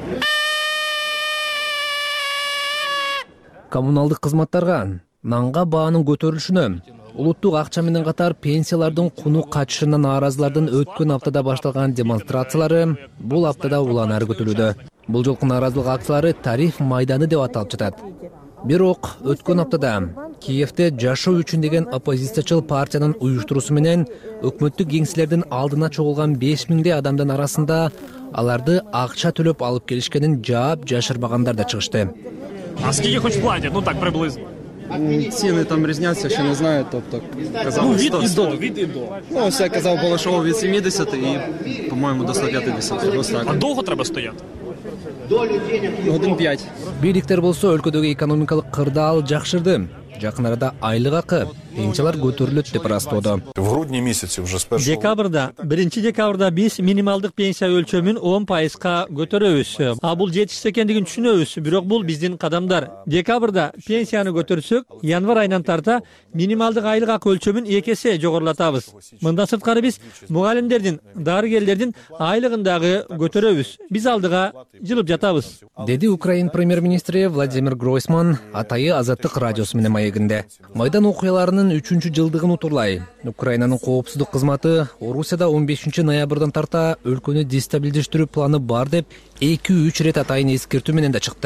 Коммуналдык кызматтарга нанга баанын көтөрүлүшүнө, улуттук акча менен катар пенсиялардын куну качышына нааразылардын өткөн аптада башталган демонстрациялары бул аптада уланары көтөрүлүүдө. Бул жолку нааразылык акциялары тариф майданы деп аталып жатат. Бирок өткөн аптада Киевде жашоо үчүн деген оппозициячыл партиянын уюштуруусу менен өкмөттүк кеңселердин алдына чогулган 5000 адамдын арасында аларды акча төлөп алып келишкенин жаап жашырбагандар да чыгышты. А скільки хоч платять? Ну так приблизно. Ціни там різняться, ще не знаю, тобто казав від і до. Ну, ось я казав Балашову від 70 і, по-моєму, до 150. Ось так. А довго треба стояти? Годин 5. Бийликтер болсо өлкөдөгү экономикалык кырдаал жакшырды. Жакын арада айлык акы, пенсиялар көтөрүлөт деп ырастоодо. В грудне месяце уже с 1 декабрда биз минималдык пенсия өлчөмүн 10%га көтөрөбүз. А бул жетишсиз экендигин түшүнөбүз, бирок бул биздин кадамдар. Декабрда пенсияны көтөрсөк, январь айынан тарта минималдык айлык акы өлчөмүн 2 эсе жогорулатабыз. Мындан сырткары биз мугалимдердин, дарыгерлердин айлыгын дагы көтөрөбүз. Биз алдыга жылып жатабыз, деди Украин премьер-министри Владимир Гройсман атайы Азаттык радиосу менен маегинде. Майдан окуяларынын 3-жылдыгын утурлай Украинанын коопсуздук кызматы Орусияда 15 ноябрдан тарта өлкөнү дестабилдештирүү планы бар деп 2-3 рет атайын эскертүү менен да чыкты.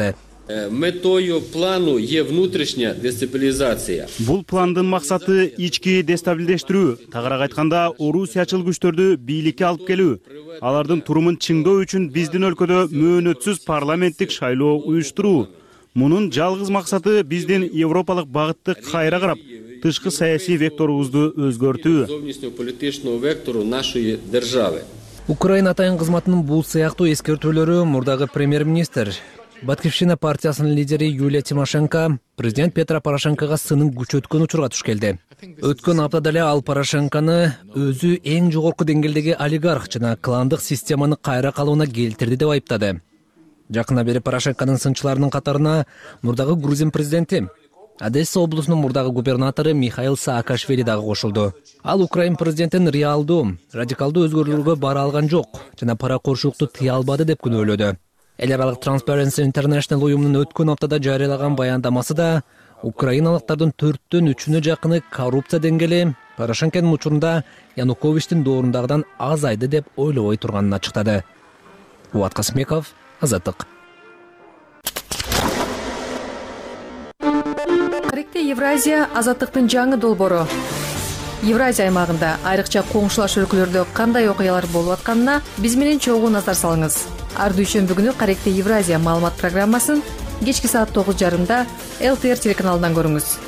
Метою плану є внутрішня дестабилизация. Бул пландын максаты ички дестабилдештирүү, тагыраак айтканда орусиячыл күчтөрдү бийликке алып келүү. Алардын турумун чыңдоо үчүн биздин өлкөдө мөөнөтсүз парламенттик шайлоо уюштуруу. Мунун жалгыз максаты биздин европалык багытты кайра карап, тышкы саясий векторубузду өзгөртүү. Зовнішньополітичного вектору нашої держави. Украина атайын кызматынын бул сыяктуу эскертүүлөрү мурдагы премьер-министр Батькивщина партиясынын лидери Юлия Тимошенко президент Петро Порошенкого сынын күчөткөн учурга туш келди. Өткөн аптада эле ал Порошенкону өзү эң жогорку деңгээлдеги олигарх жана кландык системаны кайра калууна келтирди деп айыптады. Жакында бери Порошенконун сынчыларынын катарына мурдагы Грузин президенти, Одесса облусунун мурдагы губернатору Михаил Саакашвили дагы кошулду. Ал Украин президентин реалдуу, радикалдуу өзгөрүүлөргө бара алган жок жана паракоршулукту тыя албады деп күнөөлөдү. Эл аралык Transparency International уюмунун өткөн аптада жарыялаган баяндамасы да украиналыктардын 4/3 жакыны коррупция деңгээли Порошенконун учурунда Януковичтин доорундагыдан азайды деп ойлобой турганын ачыктады. Уат Касмеков, Азаттык. Каректе Евразия азаттыктын жаңы долбоору. Евразия аймагында айрыкча коңшулаш өлкөлөрдө кандай окуялар болуп атканына биз менен чогуу назар салыңыз. Ар дүйшөмбү күнү Каректе Евразия маалымат программасын кечки саат 9:30 ЛТР телеканалынан көрүңүз.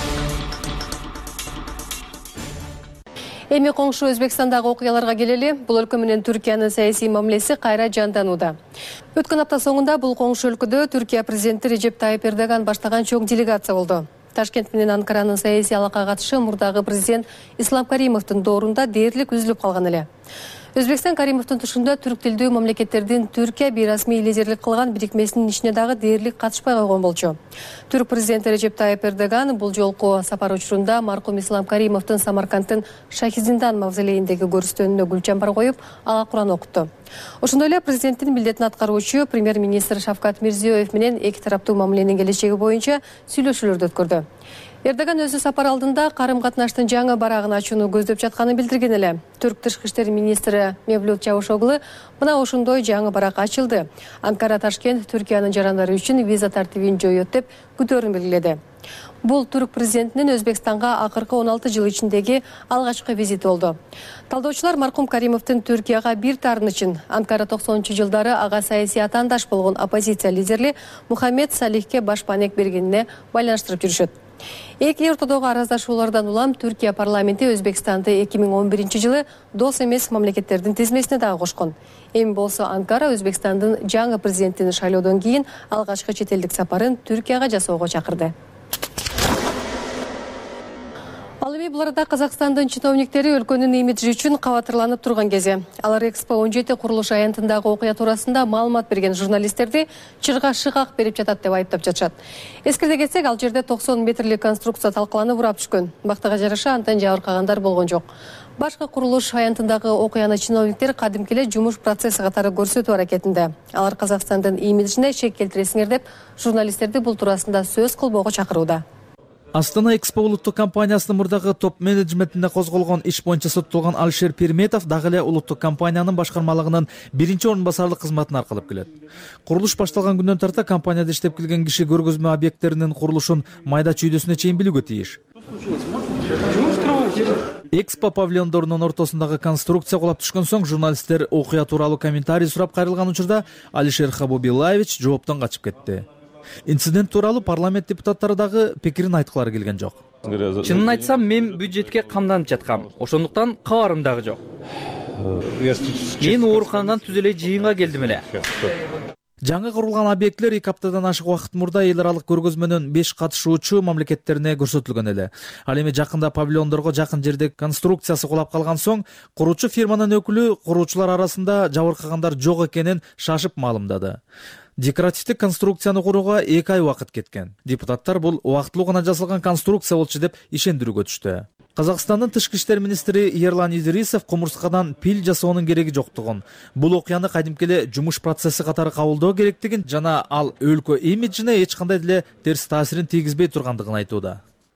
Эми коңшу Өзбекстандагы окуяларга келели. Бул өлкө менен Түркиянын саясий мамилеси кайра жанданууда. Өткөн апта соңунда бул коңшу өлкөдө Түркия президенти Режеп Тайып Эрдоган баштаган чоң делегация болду. Ташкент менен Анкаранын саясий алака катышы мурдагы президент Ислам Каримовдун доорунда дээрлик үзүлүп калган эле. Өзбекстан Каримовдун тушунда түрк тилдүү мамлекеттердин Түркия бейрасмий лидерлик кылган бирикмесинин ишине дагы дээрлик катышпай койгон болчу. Түрк президенти Режеп Тайып Эрдоган бул жолку сапар учурунда маркум Ислам Каримовдун Самаркандтын Шахизиндан мавзолейиндеги көрүстөнүнө гүл чамбар коюп, ага Куран окутту. Ошондой эле президенттин милдетин аткаруучу премьер-министр Шавкат Мирзиёев менен эки тараптуу мамиленин келечеги боюнча сүйлөшүүлөрдү өткөрдү. Эрдоган өзү сапар алдында карым-катнаштын жаңы барагын ачууну көздөп жатканын билдирген эле. Түрк тышкы иштер министри Мевлют Чавушоглу мына ошондой жаңы барак ачылды. Анкара Ташкент Түркиянын жарандары үчүн виза тартибин жоёт деп күтөөрүн белгиледи. Бул түрк президентинин Өзбекстанга акыркы 16 жыл ичиндеги алгачкы визити болду. Талдоочулар маркум Каримовдун Түркияга бир таарынычын Анкара 90-жылдары ага саясий атаандаш болгон оппозиция лидери Мухаммед Салихке башпанек бергенине байланыштырып жүрүшөт. Эки ортодогу араздашуулардан улам Түркия парламенти Өзбекстанды 2011-жылы дос эмес мамлекеттердин тизмесине дагы кошкон. Эми болсо Анкара Өзбекстандын жаңы президентин шайлоодон кийин алгачкы чет элдик сапарын Түркияга жасоого чакырды. Ал эми бул арада Казакстандын чиновниктери өлкөнүн имиджи үчүн кабатырланып турган кези. Алар Экспо 17 курулуш аянтындагы окуя туурасында маалымат берген журналисттерди чырга шыгак берип жатат деп айыптап жатышат. Эскерте кетсек, ал жерде 90 метрлик конструкция талкаланып урап түшкөн. Бактыга жараша антан жабыркагандар болгон жок. Башкы курулуш аянтындагы окуяны чиновниктер кадимки эле жумуш процесси катары көрсөтүү аракетинде. Алар Казакстандын имиджине шек келтиресиңер деп журналисттерди бул туурасында сөз кылбоого чакырууда. Астана Экспо улуттук компаниясынын мурдагы топ менеджментинде козголгон иш боюнча соттолгон Алишер Пирметов дагы эле улуттук компаниянын башкармалыгынын биринчи орун басарлык кызматын аркалап келет. Курулуш башталган күндөн тарта компанияда иштеп келген киши көргөзмө объекттеринин курулушун майда чүйдөсүнө чейин билүүгө тийиш. Экспо павильондорунун ортосундагы конструкция кулап түшкөн соң журналисттер окуя тууралуу комментарий сурап кайрылган учурда Алишер Хабубилаевич жооптон качып кетти. Инцидент тууралуу парламент депутаттары дагы пикирин айткылары келген жок. Чынын айтсам, мен бюджетке камданып жаткам. Ошондуктан кабарым дагы жок. Мен ооруканадан түз эле жыйынга келдим эле. Жаңы курулган объекттер 2 аптадан ашык убакыт мурда эл аралык көргөзмөнүн 5 катышуучу мамлекеттерине көрсөтүлгөн эле. Ал эми жакында павильондорго жакын жерде конструкциясы кулап калган соң, куруучу фирманын өкүлү куруучулар арасында жабыркагандар жок экенин шашып маалымдады. Декоративдик конструкцияны курууга 2 ай убакыт кеткен. Депутаттар бул убактылуу гана жасалган конструкция болчу деп ишендирүүгө түштү. Казакстандын тышкы иштер министри Ерлан Идрисов кумурскадан пил жасоонун кереги жоктугун, бул окуяны кадимки эле жумуш процесси катары кабылдоо керектигин жана ал өлкө имиджине эч кандай деле терс таасирин тийгизбей тургандыгын айтууда.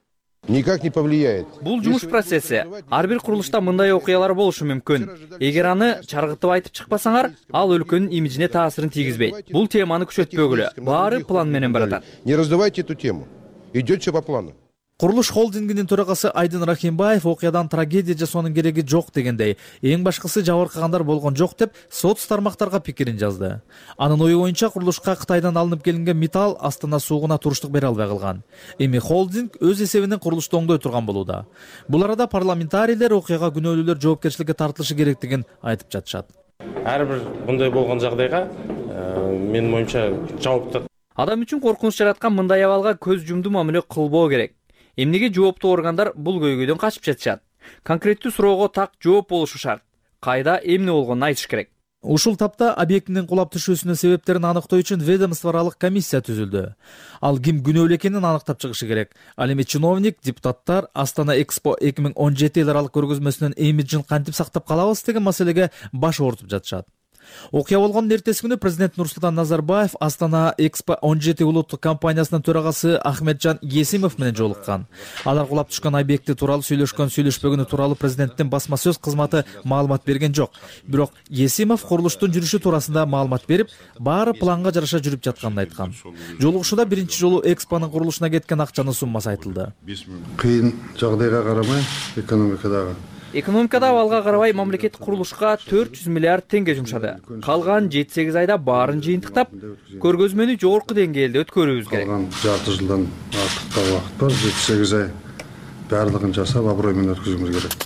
никак не повлияет. Бул жумуш процесси. Ар бир курулушта мындай окуялар болушу мүмкүн. Эгер аны чаргытып айтып чыкпасаңар, ал өлкөнүн имиджине таасирин тийгизбейт. Бул теманы күчөтпөгүлө. Баары план менен баратат. Не раздувайте эту тему. Идет все по плану. Курулуш холдингинин төрагасы Айдын Рахимбаев окуядан трагедия жасоонун кереги жок дегендей, эң башкысы жабыркагандар болгон жок деп соц тармактарга пикирин жазды. Анын ою боюнча курулушка Кытайдан алынып келинген металл Астана суугуна туруштук бере албай калган. Эми холдинг өз эсебинен курулушту оңдой турган болууда. Бул арада парламентарийлер окуяга күнөөлүүлөр жоопкерчиликке тартылышы керектигин айтып жатышат. Ар бир мындай болгон жагдайга менин оюмча жоопту. Адам үчүн коркунуч жараткан мындай абалга көз жумду мамиле кылбоо керек. Эмнеге жооптуу органдар бул көйгөйдөн качып жатышат? Конкреттүү суроого так жооп болушу шарт. Кайда эмне болгонун айтыш керек. Ушул тапта объектинин кулап түшүүсүнүн себептерин аныктоо үчүн ведомстволук комиссия түзүлдү. Ал ким күнөөлүү экенин аныктап чыгышы керек. Ал эми чиновник, депутаттар Астана Экспо 2017 эл аралык көргөзмөсүнүн имиджин кантип сактап калабыз деген маселеге баш оорутуп жатышат. Окуя болгондун эртеси күнү президент Нурсултан Назарбаев Астана Экспо 17 улуттук компаниясынын төрагасы Ахметжан Есимов менен жолуккан. Алар кулап түшкөн объекти тууралуу сүйлөшкөн сүйлөшпөгөнү тууралуу президенттин басма сөз кызматы маалымат берген жок. Бирок Есимов курулуштун жүрүшү туурасында маалымат берип, баары планга жараша жүрүп жатканын айткан. Жолугушууда биринчи жолу Экспонун курулушуна кеткен акчанын суммасы айтылды. Кыйын жагдайга карабай Экономикада абалга карабай мамлекет курулушка 400 миллиард теңге жумшады. Калган 7-8 айда баарын жыйынтыктап, көргөзмөнү жогорку деңгээлде өткөрүүбүз керек. Калган жарты жылдан артык убакыт бар, 7-8 ай баардыгын жасап аброй менен өткөзүбүз керек.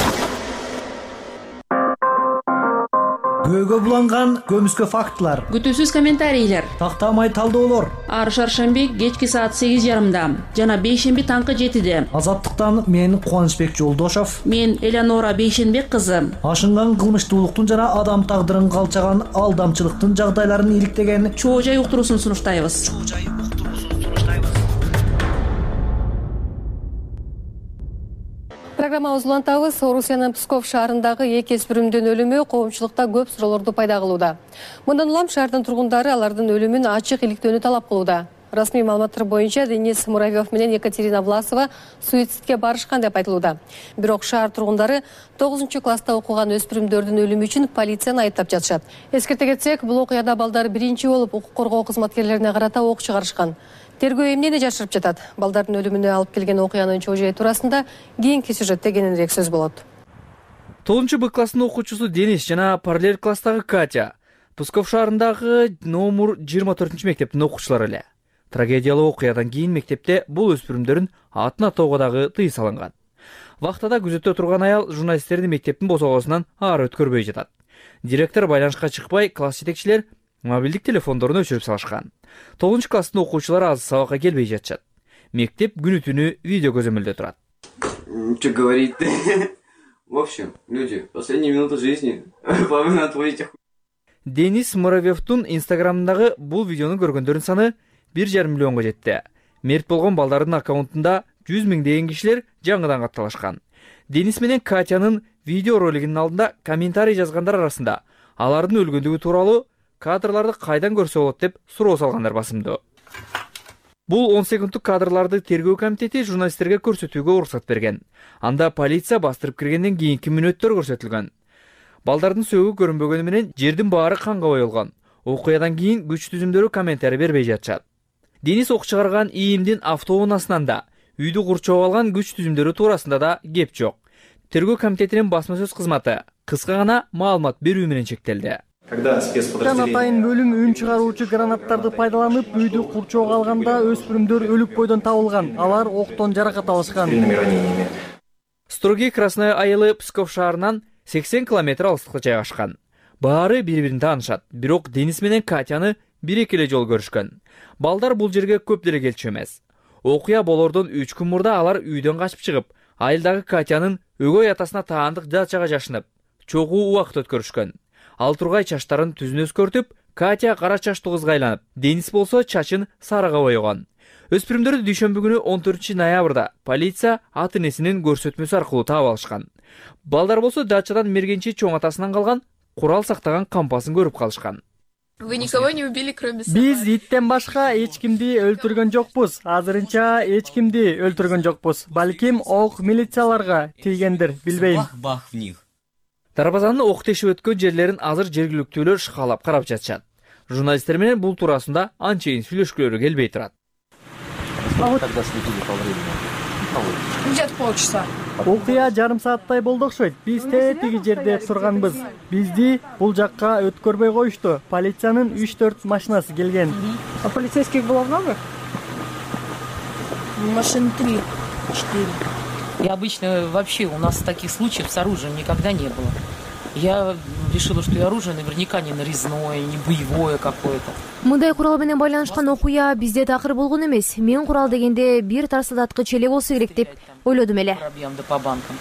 Көйгө буланган көмүскө фактылар. Күтүүсүз комментарийлер. Тактамай талдоолор. Ар шаршемби кечки саат 8:30 жана бейшемби таңкы 7-де. Азаттыктан мен Кубанычбек Жолдошов. Мен Элеонора Бейшенбек кызы. Ашынган кылмыштуулуктун жана адам тагдырын калчаган алдамчылыктын жагдайларын иликтеген чоо жай уктуруусун сунуштайбыз. Программабызды улантабыз. Орусиянын Псков шаарындагы 2 өспүрүмдүн өлүмү коомчулукта көп суроолорду пайда кылууда. Мындан улам шаардын тургундары алардын өлүмүн ачык иликтөөнү талап кылууда. Расмий маалыматтар боюнча Денис Муравьев менен Екатерина Власова суицидке барышкан деп айтылууда. Бирок шаар тургундары 9-класста окуган өспүрүмдөрдүн өлүмү үчүн полицияны айыптап жатышат. Эскерте кетсек, бул окуяда балдар биринчи болуп укук коргоо кызматкерлерине карата ок чыгарышкан. Тергөө эмнени жашырып жатат? Балдардын өлүмүнө алып келген окуянын чоо жайы туурасында кийинки сюжетте кененирээк сөз болот. 9-Б класстын окуучусу Денис жана параллель класстагы Катя Псков шаарындагы номер 24 мектептин окуучулары эле. Трагедиялуу окуядан кийин мектепте бул өспүрүмдөрдүн атын атоого дагы тыюу салынган. Вактада күзөттө турган аял журналисттерди мектептин босогосунан ары өткөрбөй жатат. Директор байланышка чыкпай, класс жетекчилер мобилдик телефондорун өчүрүп салышкан. 9-класстын окуучулары аз сабакка келбей жатышат. Мектеп күнү түнү видео көзөмөлдө турат. Что говорить? В общем, люди, последние минуты жизни. Павел, отводите. Денис Муравьевдун инстаграмындагы бул видеону көргөндөрдүн саны 1,5 миллионго жетти. Мерт болгон балдардын аккаунтунда 100 миңдеген кишилер жаңыдан катталышкан. Денис менен Катянын видео ролигинин алдында комментарий жазгандар арасында алардын өлгөндүгү тууралуу кадрларды кайдан көрсө болот деп суроо салгандар басымдуу. Бул 10 секундтук кадрларды тергөө комитети журналисттерге көрсөтүүгө уруксат берген. Анда полиция бастырып киргенден кийинки мүнөттөр көрсөтүлгөн. Балдардын сөөгү көрүнбөгөнү менен жердин баары канга боелгон. Окуядан кийин күч түзүмдөрү комментарий бербей жатышат. Денис ок чыгарган ИИМдин автоунаасынан да, үйдү курчоп алган күч түзүмдөрү туурасында да кеп жок. Тергөө комитетинин басма сөз кызматы кыска гана маалымат берүү менен чектелди. Атайын бөлүм үн чыгаруучу гранаттарды пайдаланып, үйдү курчоп алганда өспүрүмдөр өлүк бойдон табылган. Алар октон жаракат алышкан. Строгий Красноy айылы Псков шаарынан 80 километр алыстыкта жайгашкан. Баары бири-бирин таанышат. Бирок Денис менен Катяны бир-эки эле жолу көрүшкөн. Балдар бул жерге көп деле келчү эмес. Окуя болордон 3 күн мурда алар үйдөн качып чыгып, айылдагы Катянын өгөй атасына таандык дачага жашынып, чогуу убакыт өткөрүшкөн. Ал тургай чачтарын түзүн өскөртүп, Катя кара чачтуу кызга айланып, Денис болсо чачын сарыга боёгон. Өспүрүмдөрдү дүйшөмбү күнү 14 ноябрда полиция ата энесинин көрсөтмөсү аркылуу таап алышкан. Балдар болсо дачадан мергенчи чоң атасынан калган курал сактаган кампасын көрүп калышкан. Вы никого не убили, кроме собак? Биз иттен башка эч кимди өлтүргөн жокпуз. Азырынча эч кимди өлтүргөн жокпуз. Балким ок милицияларга тийгендир, билбейм. Дарбазанын ок тешип өткөн жерлерин азыр жергиликтүүлөр шкалап карап жатышат. Журналисттер менен бул туурасында анчейин сүйлөшкүлөрү келбей турат. Где-то полчаса. Окуя жарым сааттай болду окшойт. Биз тиги жерде турганбыз. Бизди бул жакка өткөрбөй коюшту. Полициянын 3-4 машинасы келген. А полицейских было много? Машин 3-4. И обычно вообще у нас таких случаев с оружием никогда не было. Я решила, что и оружие наверняка не нарезное, не боевое какое-то. Мындай курал менен байланышкан окуя бизде такыр болгон эмес. Мен курал дегенде бир тарсылдаткыч эле болсо керек деп ойлодум эле. Да по банкам.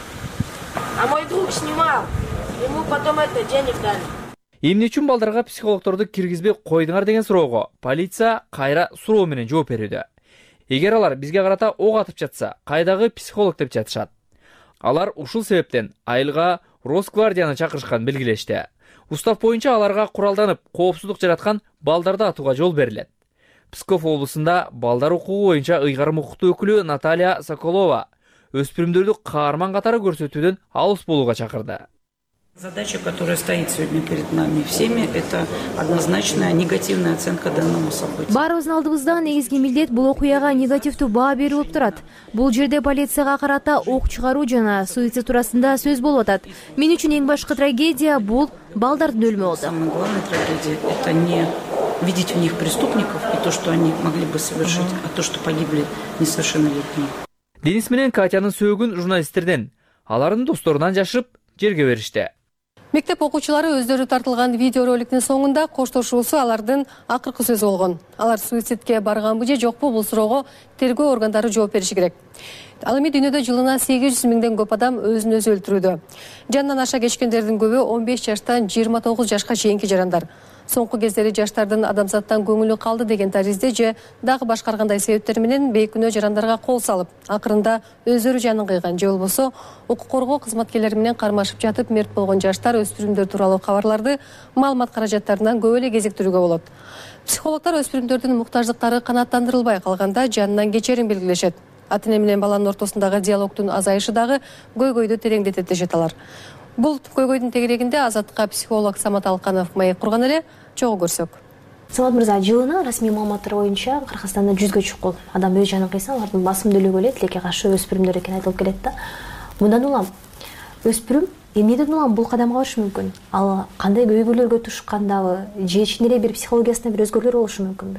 А мой друг снимал. Ему потом это денег дали. Эмне үчүн балдарга психологторду киргизбей койдуңар деген суроого полиция кайра суроо менен жооп берүүдө. Эгер алар бизге карата ок атып жатса, кайдагы психолог деп жатышат. Алар ушул себептен айылга Росгвардияны чакырышкан белгилешти. Устав боюнча аларга куралданып, коопсуздук жараткан балдарды атууга жол берилет. Псков облусунда балдар укугу боюнча ыйгарым укуктуу өкүлү Наталья Соколова өспүрүмдөрдү каарман катары көрсөтүүдөн алыс болууга чакырды. Задача, которая стоит сегодня перед нами всеми, это однозначная негативная оценка данному событию. Баарыбыздын алдыбызда негизги милдет бул окуяга негативдүү баа берүү болуп турат. Бул жерде полицияга карата ок чыгаруу жана суицид туурасында сөз болуп атат. Мен үчүн эң башкы трагедия бул балдардын өлүмү болду. Самая главная трагедия — это не видеть в них преступников и то, что они могли бы совершить, а то, что погибли несовершеннолетние. Денис менен Катянын сөөгүн журналисттерден, алардын досторунан жашырып жерге беришти. Мектеп окуучулары өздөрү тартылган видеороликтин соңунда коштошуусу алардын акыркы сөзү болгон. Алар суицидке барганбы же жокпу бул суроого тергөө органдары жооп бериши керек. Ал эми дүйнөдө жылына 800 миңден көп адам өзүн өзү өлтүрүүдө. Жанынан аша кечкендердин көбү 15 жаштан 29 жашка чейинки жарандар. Соңку кездери жаштардын адамзаттан көңүлү калды деген таризде же дагы башкаргандай себептер менен бейкүнөө жарандарга кол салып, акырында өздөрү жанын кыйган же болбосо укук коргоо кызматкерлери менен кармашып жатып мерт болгон жаштар, өспүрүмдөр тууралуу кабарларды маалымат каражаттарынан көп эле кезиктирүүгө болот. Психологдор өспүрүмдөрдүн муктаждыктары канааттандырылбай калганда жанынан кечерин белгилешет. Ата-эне менен баланын ортосундагы диалогтун азайышы дагы көйгөйдү тереңдетет дешет алар. Бул көйгөйдүн тегерегинде Азаттыкка психолог Самат Алканов маек курган эле, чогуу көрсөк. Самат мырза, жылына расмий маалыматтар боюнча Кыргызстанда 100гө чукул адам өз жанын кыйса, алардын басымдуу бөлүгү тилекке каршы өспүрүмдөр экени айтылып келет да. Мындан улам өспүрүм эмнеден улам бул кадамга барышы мүмкүн? Ал кандай көйгөйлөргө тушкандабы, же ичинде эле бир психологиясында бир өзгөрүүлөр болушу мүмкүнбү?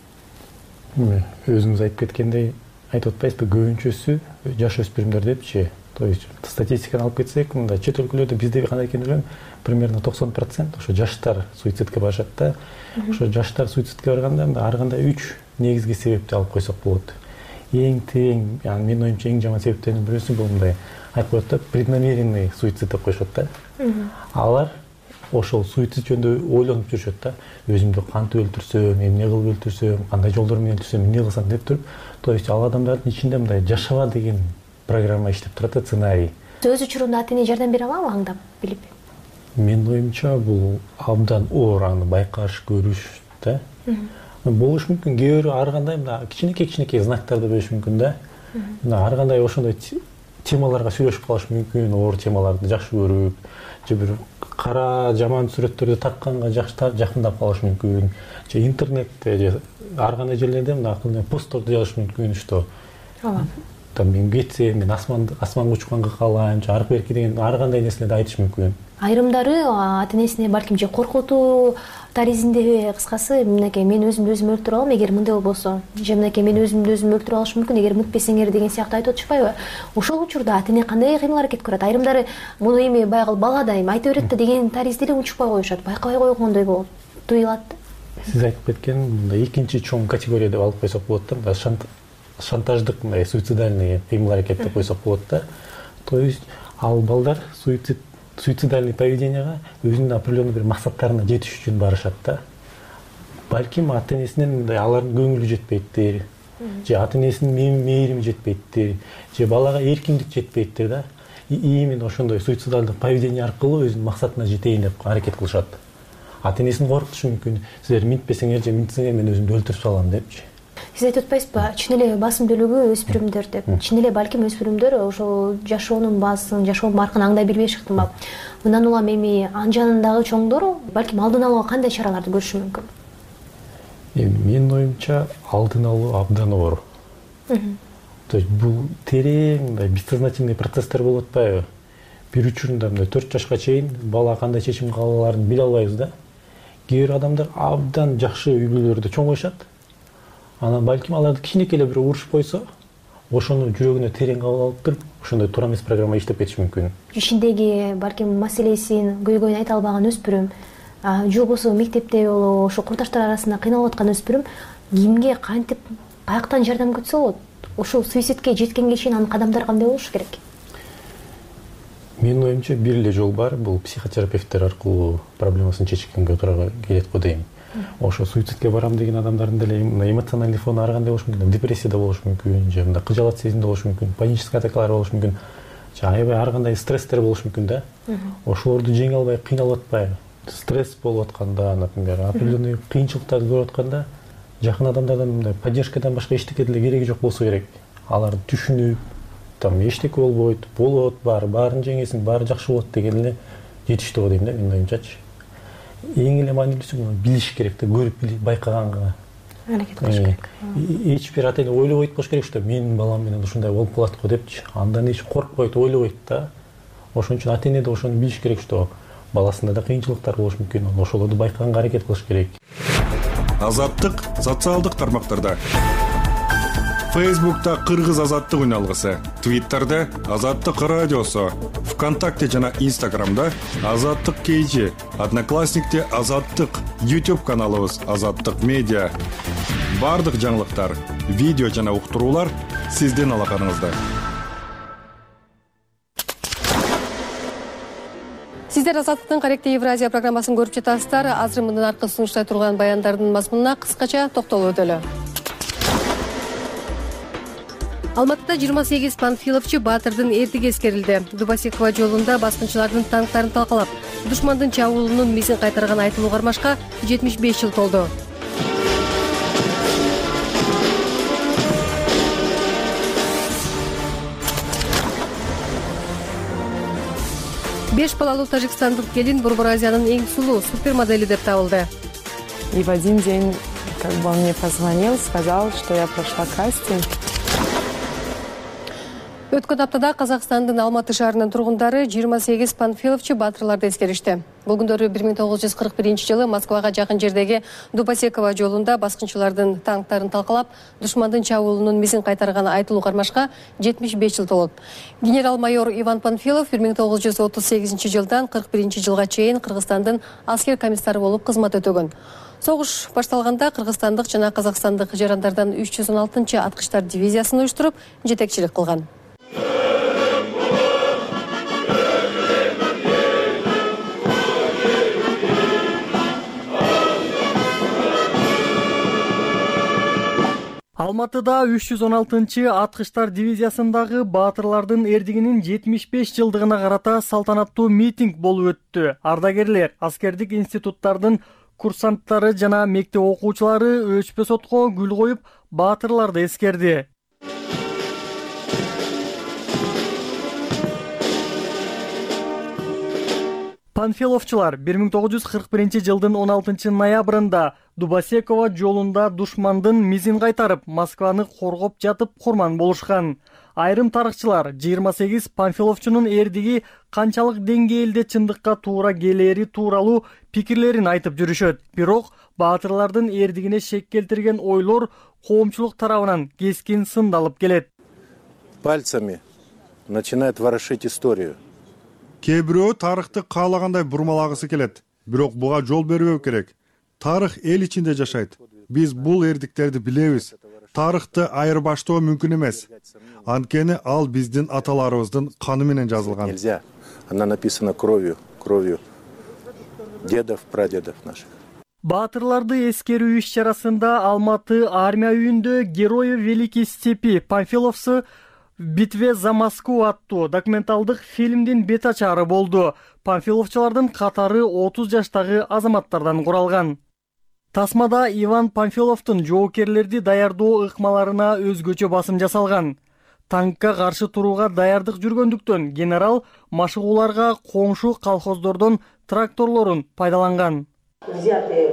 Өзүңүз айтып кеткендей, айтып атпайсызбы, көбүнчөсү жаш өспүрүмдөр депчи. То есть статистиканы алып кетсек, мында чет өлкөлөрдө бизде кандай экенин билбейм, примерно 90% ошо жаштар суицидке барышат да. Ошо жаштар суицидке барганда ар кандай 3 негизги себепти алып койсок болот. Эң тең, менин оюмча эң жаман себептердин бирөөсү бул мындай айтып коет да, преднамеренный суицид деп коюшат да. Алар ошол суицид жөнүндө ойлонуп жүрүшөт да. Өзүмдү кантип өлтүрсөм, эмне кылып өлтүрсөм, кандай жолдор менен өлтүрсөм, эмне кылсам деп туруп, то есть ал адамдардын ичинде мындай жашаба деген программа иштеп турат да, сценарий. Өз учурунда ата-эне жардам бере алабы аңдап билип? Менин оюмча бул абдан оор, аны байкаш, көрүш да. Болуш мүмкүн, кээ бирөө ар кандай мына кичинекей знактарды бериш мүмкүн да. Мына ар кандай ошондой темаларга сүйлөшүп калыш мүмкүн, оор темаларды жакшы көрүп, же бир кара жаман сүрөттөрдү такканга жакындап калыш мүмкүн, же интернетте же ар кандай жерлерде мына постторду жазыш мүмкүн, что мен кетсем, мен асманга учканга каалайм, же аркы берки деген ар кандай нерселерди айтыш мүмкүн. Айрымдары ата-энесине балким же коркутуу таризинде, кыскасы, мынакей мен өзүмдү өзүм өлтүрө алам эгер мындай болбосо, же мынакей мен өзүмдү өзүм өлтүрө алышым мүмкүн эгер мүкпесеңер деген сыяктуу айтып атышпайбы? Ошол учурда ата-эне кандай кыймыл аракет көрөт? Айрымдары муну эми баягы балада эми айта берет да деген таризде эле унчукпай коюшат, байкабай койгондой болуп туюлат да. Сиз айтып кеткен мындай экинчи чоң категория деп алып койсок болот да, мындай шантаждык, мындай суицидальный кыймыл аракет деп койсок болот да. То есть ал балдар суицидальный поведенияга өзүнүн определенный бир максаттарына жетиш үчүн барышат да. Балким ата-энесинин мындай алардын көңүлү жетпейттир, же ата-энесинин мээрими жетпейттир, же балага эркиндик жетпейттир да. Именно ошондой суицидальдык поведение аркылуу өзүнүн максатына жетейин деп аракет кылышат. ата энесин коркутушу мүмкүн. Силер минтпесеңер же минтсеңер мен өзүмдү өлтүрүп салам депчи. Сиз айтып атпайсызбы, чын эле басымдуулугу өспүрүмдөр деп. Чын эле балким өспүрүмдөр ошол жашоонун баасын, жашоонун баркын аңдай билбей шыктымбы. Мындан улам эми анжанындагы чоңдор балким алдын алууга кандай чараларды көрүшү мүмкүн? Менин оюмча алдын алуу абдан оор. То есть бул терең мындай бессознательный процесстер болуп атпайбы? Бир учурунда мындай 4 жашка чейин бала кандай чечим кабыл алаарын биле албайбыз да. Кээ бир адамдар абдан жакшы үй бүлөлөрдө чоңоюшат. Анан балким аларды кичинекей эле бир уруш койсо, ошону жүрөгүнө терең кабыл алып туруп, ошондой туура эмес программа иштеп кетиши мүмкүн. Ишиндеги балким маселесин, көйгөйүн айта албаган өспүрүм, же болбосо мектепте болобу, ошо курдаштар арасында кыйналып аткан өспүрүм кимге кантип каяктан жардам күтсө болот? Ошол суицидке жеткенге чейин анын кадамдары кандай болушу керек? Менин оюмча бир эле жол бар, бул психотерапевттер аркылуу проблемасын чечкенге туура келет го дейм. Ошо суицидке барам деген адамдардын деле эмоциональный фону ар кандай болушу мүмкүн, депрессияда болушу мүмкүн, же мындай кыжаалат сезимде болушу мүмкүн, панический атакалар болушу мүмкүн, же аябай ар кандай стресстер болушу мүмкүн да. Ошолорду жеңе албай кыйналып атпайбы? Стресс болуп атканда, например, определенный кыйынчылыктарды көрүп атканда, жакын адамдардан мындай поддержкадан башка эчтеке деле кереги жок болсо керек. Аларды түшүнүп, там эчтеке болбойт, баарын жеңесиң, баары жакшы болот деген эле жетиштүү дейм да, менин оюмчачы. Эң эле маанилүүсү муну билиш керек да, көрүп байкаганга аракет кылыш керек. Эч бир ата эне ойлобой коюш керек что менин балам менен ушундай болуп калат го депчи. Андан эч коркпойт, ойлобойт да. Ошон үчүн ата эне да ошону билиш керек что баласында да кыйынчылыктар болушу мүмкүн, ошолорду байкаганга аракет кылыш керек. Азаттык социалдык тармактарда. Facebook'ta Кыргыз азаттык үналгысы, Twitter'da Азаттык радиосу, ВКонтакте жана Instagram'da Азаттык KG, Одноклассникте Азаттык, YouTube каналыбыз Азаттык медиа. Бардык жаңылыктар, видео жана уктуруулар сиздин алаканыңызда. Сиздер Азаттыктын Каректе Евразия программасын көрүп жатасыздар. Азыр мындан аркы сунуштай турган баяндардын мазмунуна кыскача токтолуп өтөлү. Алматыда 28 панфиловчу Баатырдын эрдиги эскерилди. Дубасекова жолунда баскынчылардын танктарын талкалап, душмандын чабуулунун мизин кайтарган айтылуу кармашка 75 жыл толду. Беш балалуу тажикстандык келин Борбор Азиянын эң сулуу супермодели деп табылды. И в один день он мне позвонил, сказал, что я прошла кастинг. Өткөн аптада Казакстандын Алматы шаарынын тургундары 28 панфиловчу Баатырларды эскеришти. Бул күндөрү 1941-жылы Москвага жакын жердеги Дубасекова жолунда баскынчылардын танктарын талкалап, душмандын чабуулунун мизин кайтарган айтылуу кармашка 75 жыл толот. Генерал-майор Иван Панфилов 1938-жылдан 41-жылга чейин Кыргызстандын аскер комиссары болуп кызмат өтөгөн. Согуш башталганда кыргызстандык жана казакстандык жарандардан 316-аткычтар дивизиясын уюштуруп, жетекчилик кылган. Алматыда 316-аткычтар дивизиясындагы баатырлардын эрдигинин 75 жылдыгына карата салтанаттуу митинг болуп өттү. Ардагерлер, аскердик институттардын курсанттары жана мектеп окуучулары өчпөс отко гүл коюп, баатырларды эскерди. Панфиловчулар 1941-жылдын 16 ноябрында Дубасекова жолунда душмандын мизин кайтарып, Москваны коргоп жатып курман болушкан. Айрым тарыхчылар 28 панфиловчунун эрдиги канчалык деңгээлде чындыкка туура келери тууралуу пикирлерин айтып жүрүшөт. Бирок баатырлардын эрдигине шек келтирген ойлор коомчулук тарабынан кескин сындалып келет. Пальцами начинает ворошить историю. Кээ бирөө тарыхты каалагандай бурмалагысы келет, бирок буга жол бербөө керек. Тарых эл ичинде жашайт. Биз бул эрдиктерди билебиз. Тарыхты айырбаштоо мүмкүн эмес. Анткени ал биздин аталарыбыздын каны менен жазылган. Нельзя. Она написана кровью дедов, прадедов наших. Баатырларды эскерүү иш-чарасында Алматы армия үйүндө Герои Великой Степи панфиловцу Битве за Москву аттуу документалдык фильмдин бет ачары болду. Панфиловчулардын катары 30 жаштагы азаматтардан куралган. Тасмада Иван Панфиловдун жоокерлерди даярдоо ыкмаларына өзгөчө басым жасалган. Танкка каршы турууга даярдык жүргөндүктөн генерал машыгууларга коңшу колхоздордон тракторлорун пайдаланган. Взяты,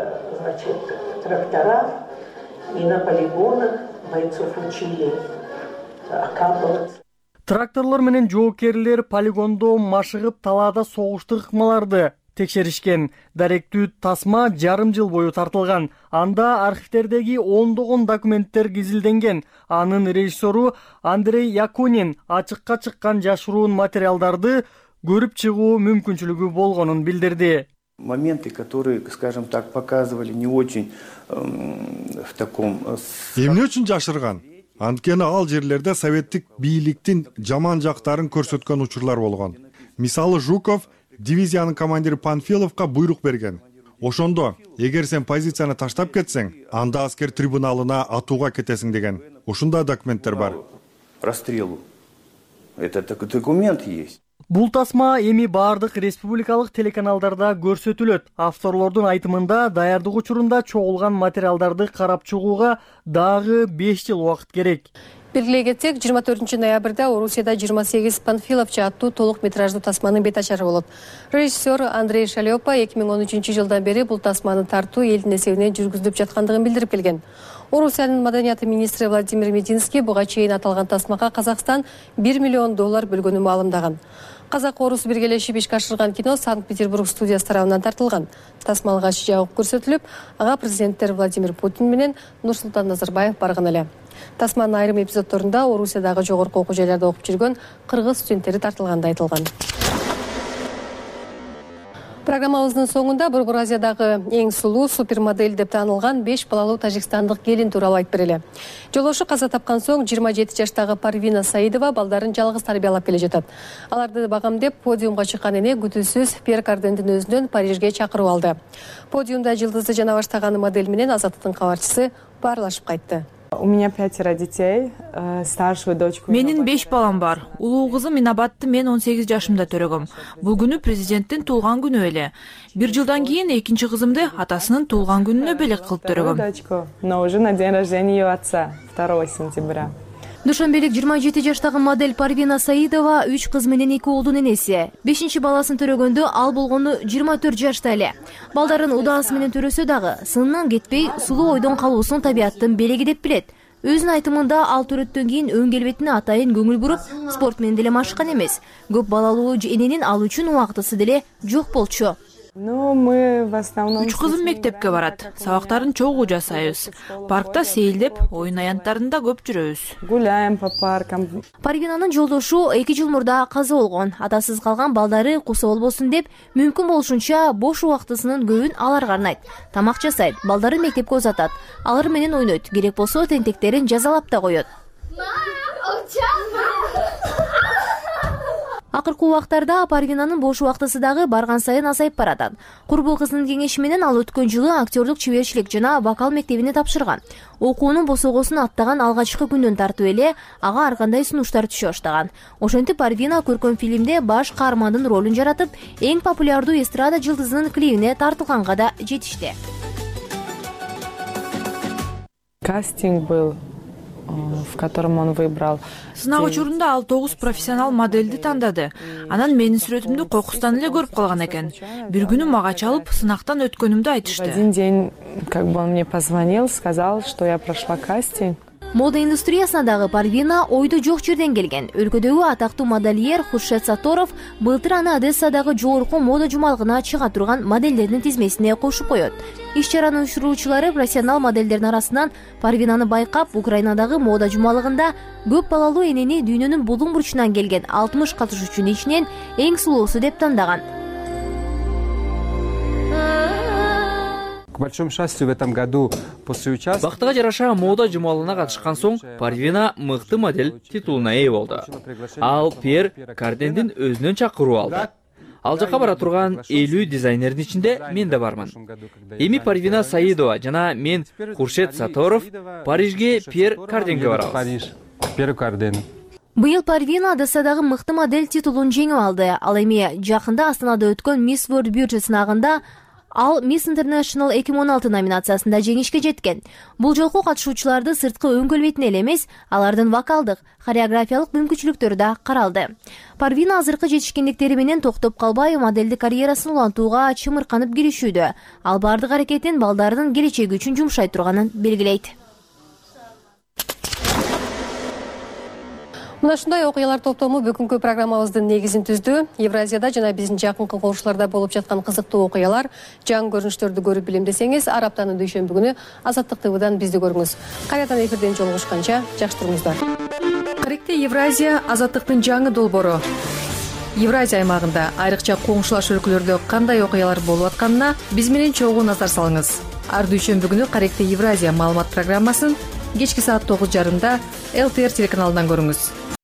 трактора и на полигонах бойцов учили окапываться. Тракторлор менен жоокерлер полигондо машыгып талаада согуштук ыкмаларды текшеришкен. Даректүү тасма жарым жыл бою тартылган. Анда архивтердеги ондогон документтер кизилденген. Анын режиссеру Андрей Якунин ачыкка чыккан жашыруун материалдарды көрүп чыгуу мүмкүнчүлүгү болгонун билдирди. Моменты, которые, скажем так, показывали не очень в таком... Эмне үчүн жашырган? Анткени ал жерлерде советтик бийликтин жаман жактарын көрсөткөн учурлар болгон. Мисалы Жуков дивизиянын командири Панфиловго буйрук берген. Ошондо, эгер сен позицияны таштап кетсең, анда аскер трибуналына атууга кетесиң деген. Ушундай документтер бар. Расстрелу. Это документ есть. Бул тасма эми баардык республикалык телеканалдарда көрсөтүлөт. Авторлордун айтымында даярдык учурунда чогулган материалдарды карап чыгууга дагы 5 жыл убакыт керек. Белгилей кетсек, 24 ноябрда Орусияда 28 Панфиловча аттуу толук метраждуу тасманын бет ачары болот. Режиссер Андрей Шалёпа 2013 жылдан бери бул тасманы тартуу элдин эсебинен жүргүзүлүп жаткандыгын билдирип келген. Орусиянын маданияты министри Владимир Мединский буга чейин аталган тасмага Казакстан $1 миллион бөлгөнү маалымдаган. Казак-орус биргелешип ишке ашырган кино Санкт-Петербург студиясы тарабынан тартылган. Тасма алгач жабык көрсөтүлүп, ага президенттер Владимир Путин менен Нурсултан Назарбаев барган эле. Тасманын айрым эпизоддорунда Орусиядагы жогорку окуу жайларда окуп жүргөн кыргыз студенттери тартылганда айтылган. Программабыздын соңунда Борбор Азиядагы эң сулуу супермодель деп таанылган 5 балалуу тажикстандык келин тууралуу айтып берели. Жолошу каза тапкан соң 27 жаштагы Парвина Саидова балдарын жалгыз тарбиялап келе жатат. Аларды багамдеп подиумга чыккан эне күтүүсүз Пьер Кардендин өзүнөн Парижге чакырып алды. Подиумда жылдызды жана баштаган модель менен Азаттыктын кабарчысы баарлашып кайтты. У меня 5 детей, старшую дочку. Менин 5 балам бар. Улуу кызым Минабатты мен 18 жашымда төрөгөм. Бул күнү президенттин туулган күнү эле. 1 жылдан кийин экинчи кызымды атасынын туулган күнүнө белек кылып төрөгөм. Но уже на день рождения ее отца, 2 сентября. Душанбелик 27 жаштагы модель Парвина Саидова 3 кыз менен 2 уулдун энеси. 5-чи баласын төрөгөндө ал болгону 24 жашта эле. Балдарын удаасы менен төрөсө дагы сынынан кетпей сулуу ойдон калуусун табиаттын белеги деп билет. Өзүнүн айтымында ал төрөттөн кийин өң келбетине атайын көңүл буруп, спорт менен деле машыккан эмес. Көп балалуу эненин ал үчүн убактысы деле жок болчу. Үч кызым мектепке барат. Сабактарын чогуу жасайбыз. Паркта сейилдеп, оюн аянттарында көп жүрөбүз. Гуляем по паркам. Парвинанын жолдошу 2 жыл мурда каза болгон. Атасыз калган балдары куса болбосун деп, мүмкүн болушунча бош убактысынын көбүн аларга арнайт. Тамак жасайт, балдарын мектепке узатат. Алар менен ойнойт. Керек болсо тентектерин жазалап да коет. Акыркы убактарда Парвинанын бош убактысы дагы барган сайын азайып барат. Курбул кызынын кеңеши менен ал өткөн жылы актерлук чеберчилик жана вокал мектебине тапшырган. Окуунун босогосун аттаган алгачкы күндөн тартып эле ага ар кандай сунуштар түшө баштаган. Ошентип Парвина көркөм фильмде баш каармандын ролун жаратып, эң популярдуу эстрада жылдызынын клибине тартылганга да жетишти. Кастинг был, в котором он выбрал. Сынак учурунда ал 9 профессионал модельди тандады. Анан менин сүрөтүмдү кокустан эле көрүп калган экен. Бир күнү мага чалып, сынактан өткөнүмдү айтышты. Один день, как бы он мне позвонил, сказал, что я прошла кастинг. Мода индустриясына дагы Парвина ойду жок жерден келген. Өлкөдөгү атактуу модельер Хуршет Саторов былтыр аны Одессадагы жогорку мода жумалыгына чыга турган модельдердин тизмесине кошуп коет. Иш-чаранын уюштуруучулары профессионал модельдердин арасынан Парвинаны байкап, Украинадагы мода жумалыгында көп балалуу энени дүйнөнүн булуң бурчунан келген 60 катышуучунун ичинен эң сулуусу деп тандаган. К большому счастью, в этом году после участия... Бактыга жараша мода жумалына катышкан соң Парвина мыкты модель титулуна ээ болду. Ал Пьер Кардендин өзүнөн чакыруу алды. Ал жака бара турган 50 дизайнердин ичинде мен да бармын. Эми Парвина Саидова жана мен Хуршет Саторов Парижге Пьер Карденге барабыз. Пьер Карден. Быйыл Парвина Одессадагы мыкты модель титулун жеңип алды. Ал эми жакында Астанада өткөн Miss World бюджет сынагында ал Miss International 2016 номинациясында жеңишке жеткен. Бул жолку катышуучуларды сырткы өң келбетине эле эмес, алардын вокалдык, хореографиялык мүмкүнчүлүктөрү да каралды. Парвина азыркы жетишкендиктери менен токтоп калбай, моделдик карьерасын улантууга чымырканып киришүүдө. Ал бардык аракетин балдарынын келечеги үчүн жумшай турганын белгилейт. Мына ушундай окуялар топтому бүгүнкү программабыздын негизин түздү. Евразияда жана биздин жакынкы кошуларда болуп жаткан кызыктуу окуялар, жаңы көрүнүштөрдү көрүп билем десеңиз, аптанын дүйшөмбү күнү Азаттык ТВдан бизди көрүңүз. Кайрадан эфирден жолугушканча жакшы туруңуздар. Каректе Евразия Азаттыктын жаңы долбоору. Евразия аймагында айрыкча коңшулаш өлкөлөрдө кандай окуялар болуп атканына биз менен чогуу назар салыңыз. Ар дүйшөмбү күнү Каректе Евразия маалымат программасын кечки саат 9:30 ЛТР телеканалынан көрүңүз.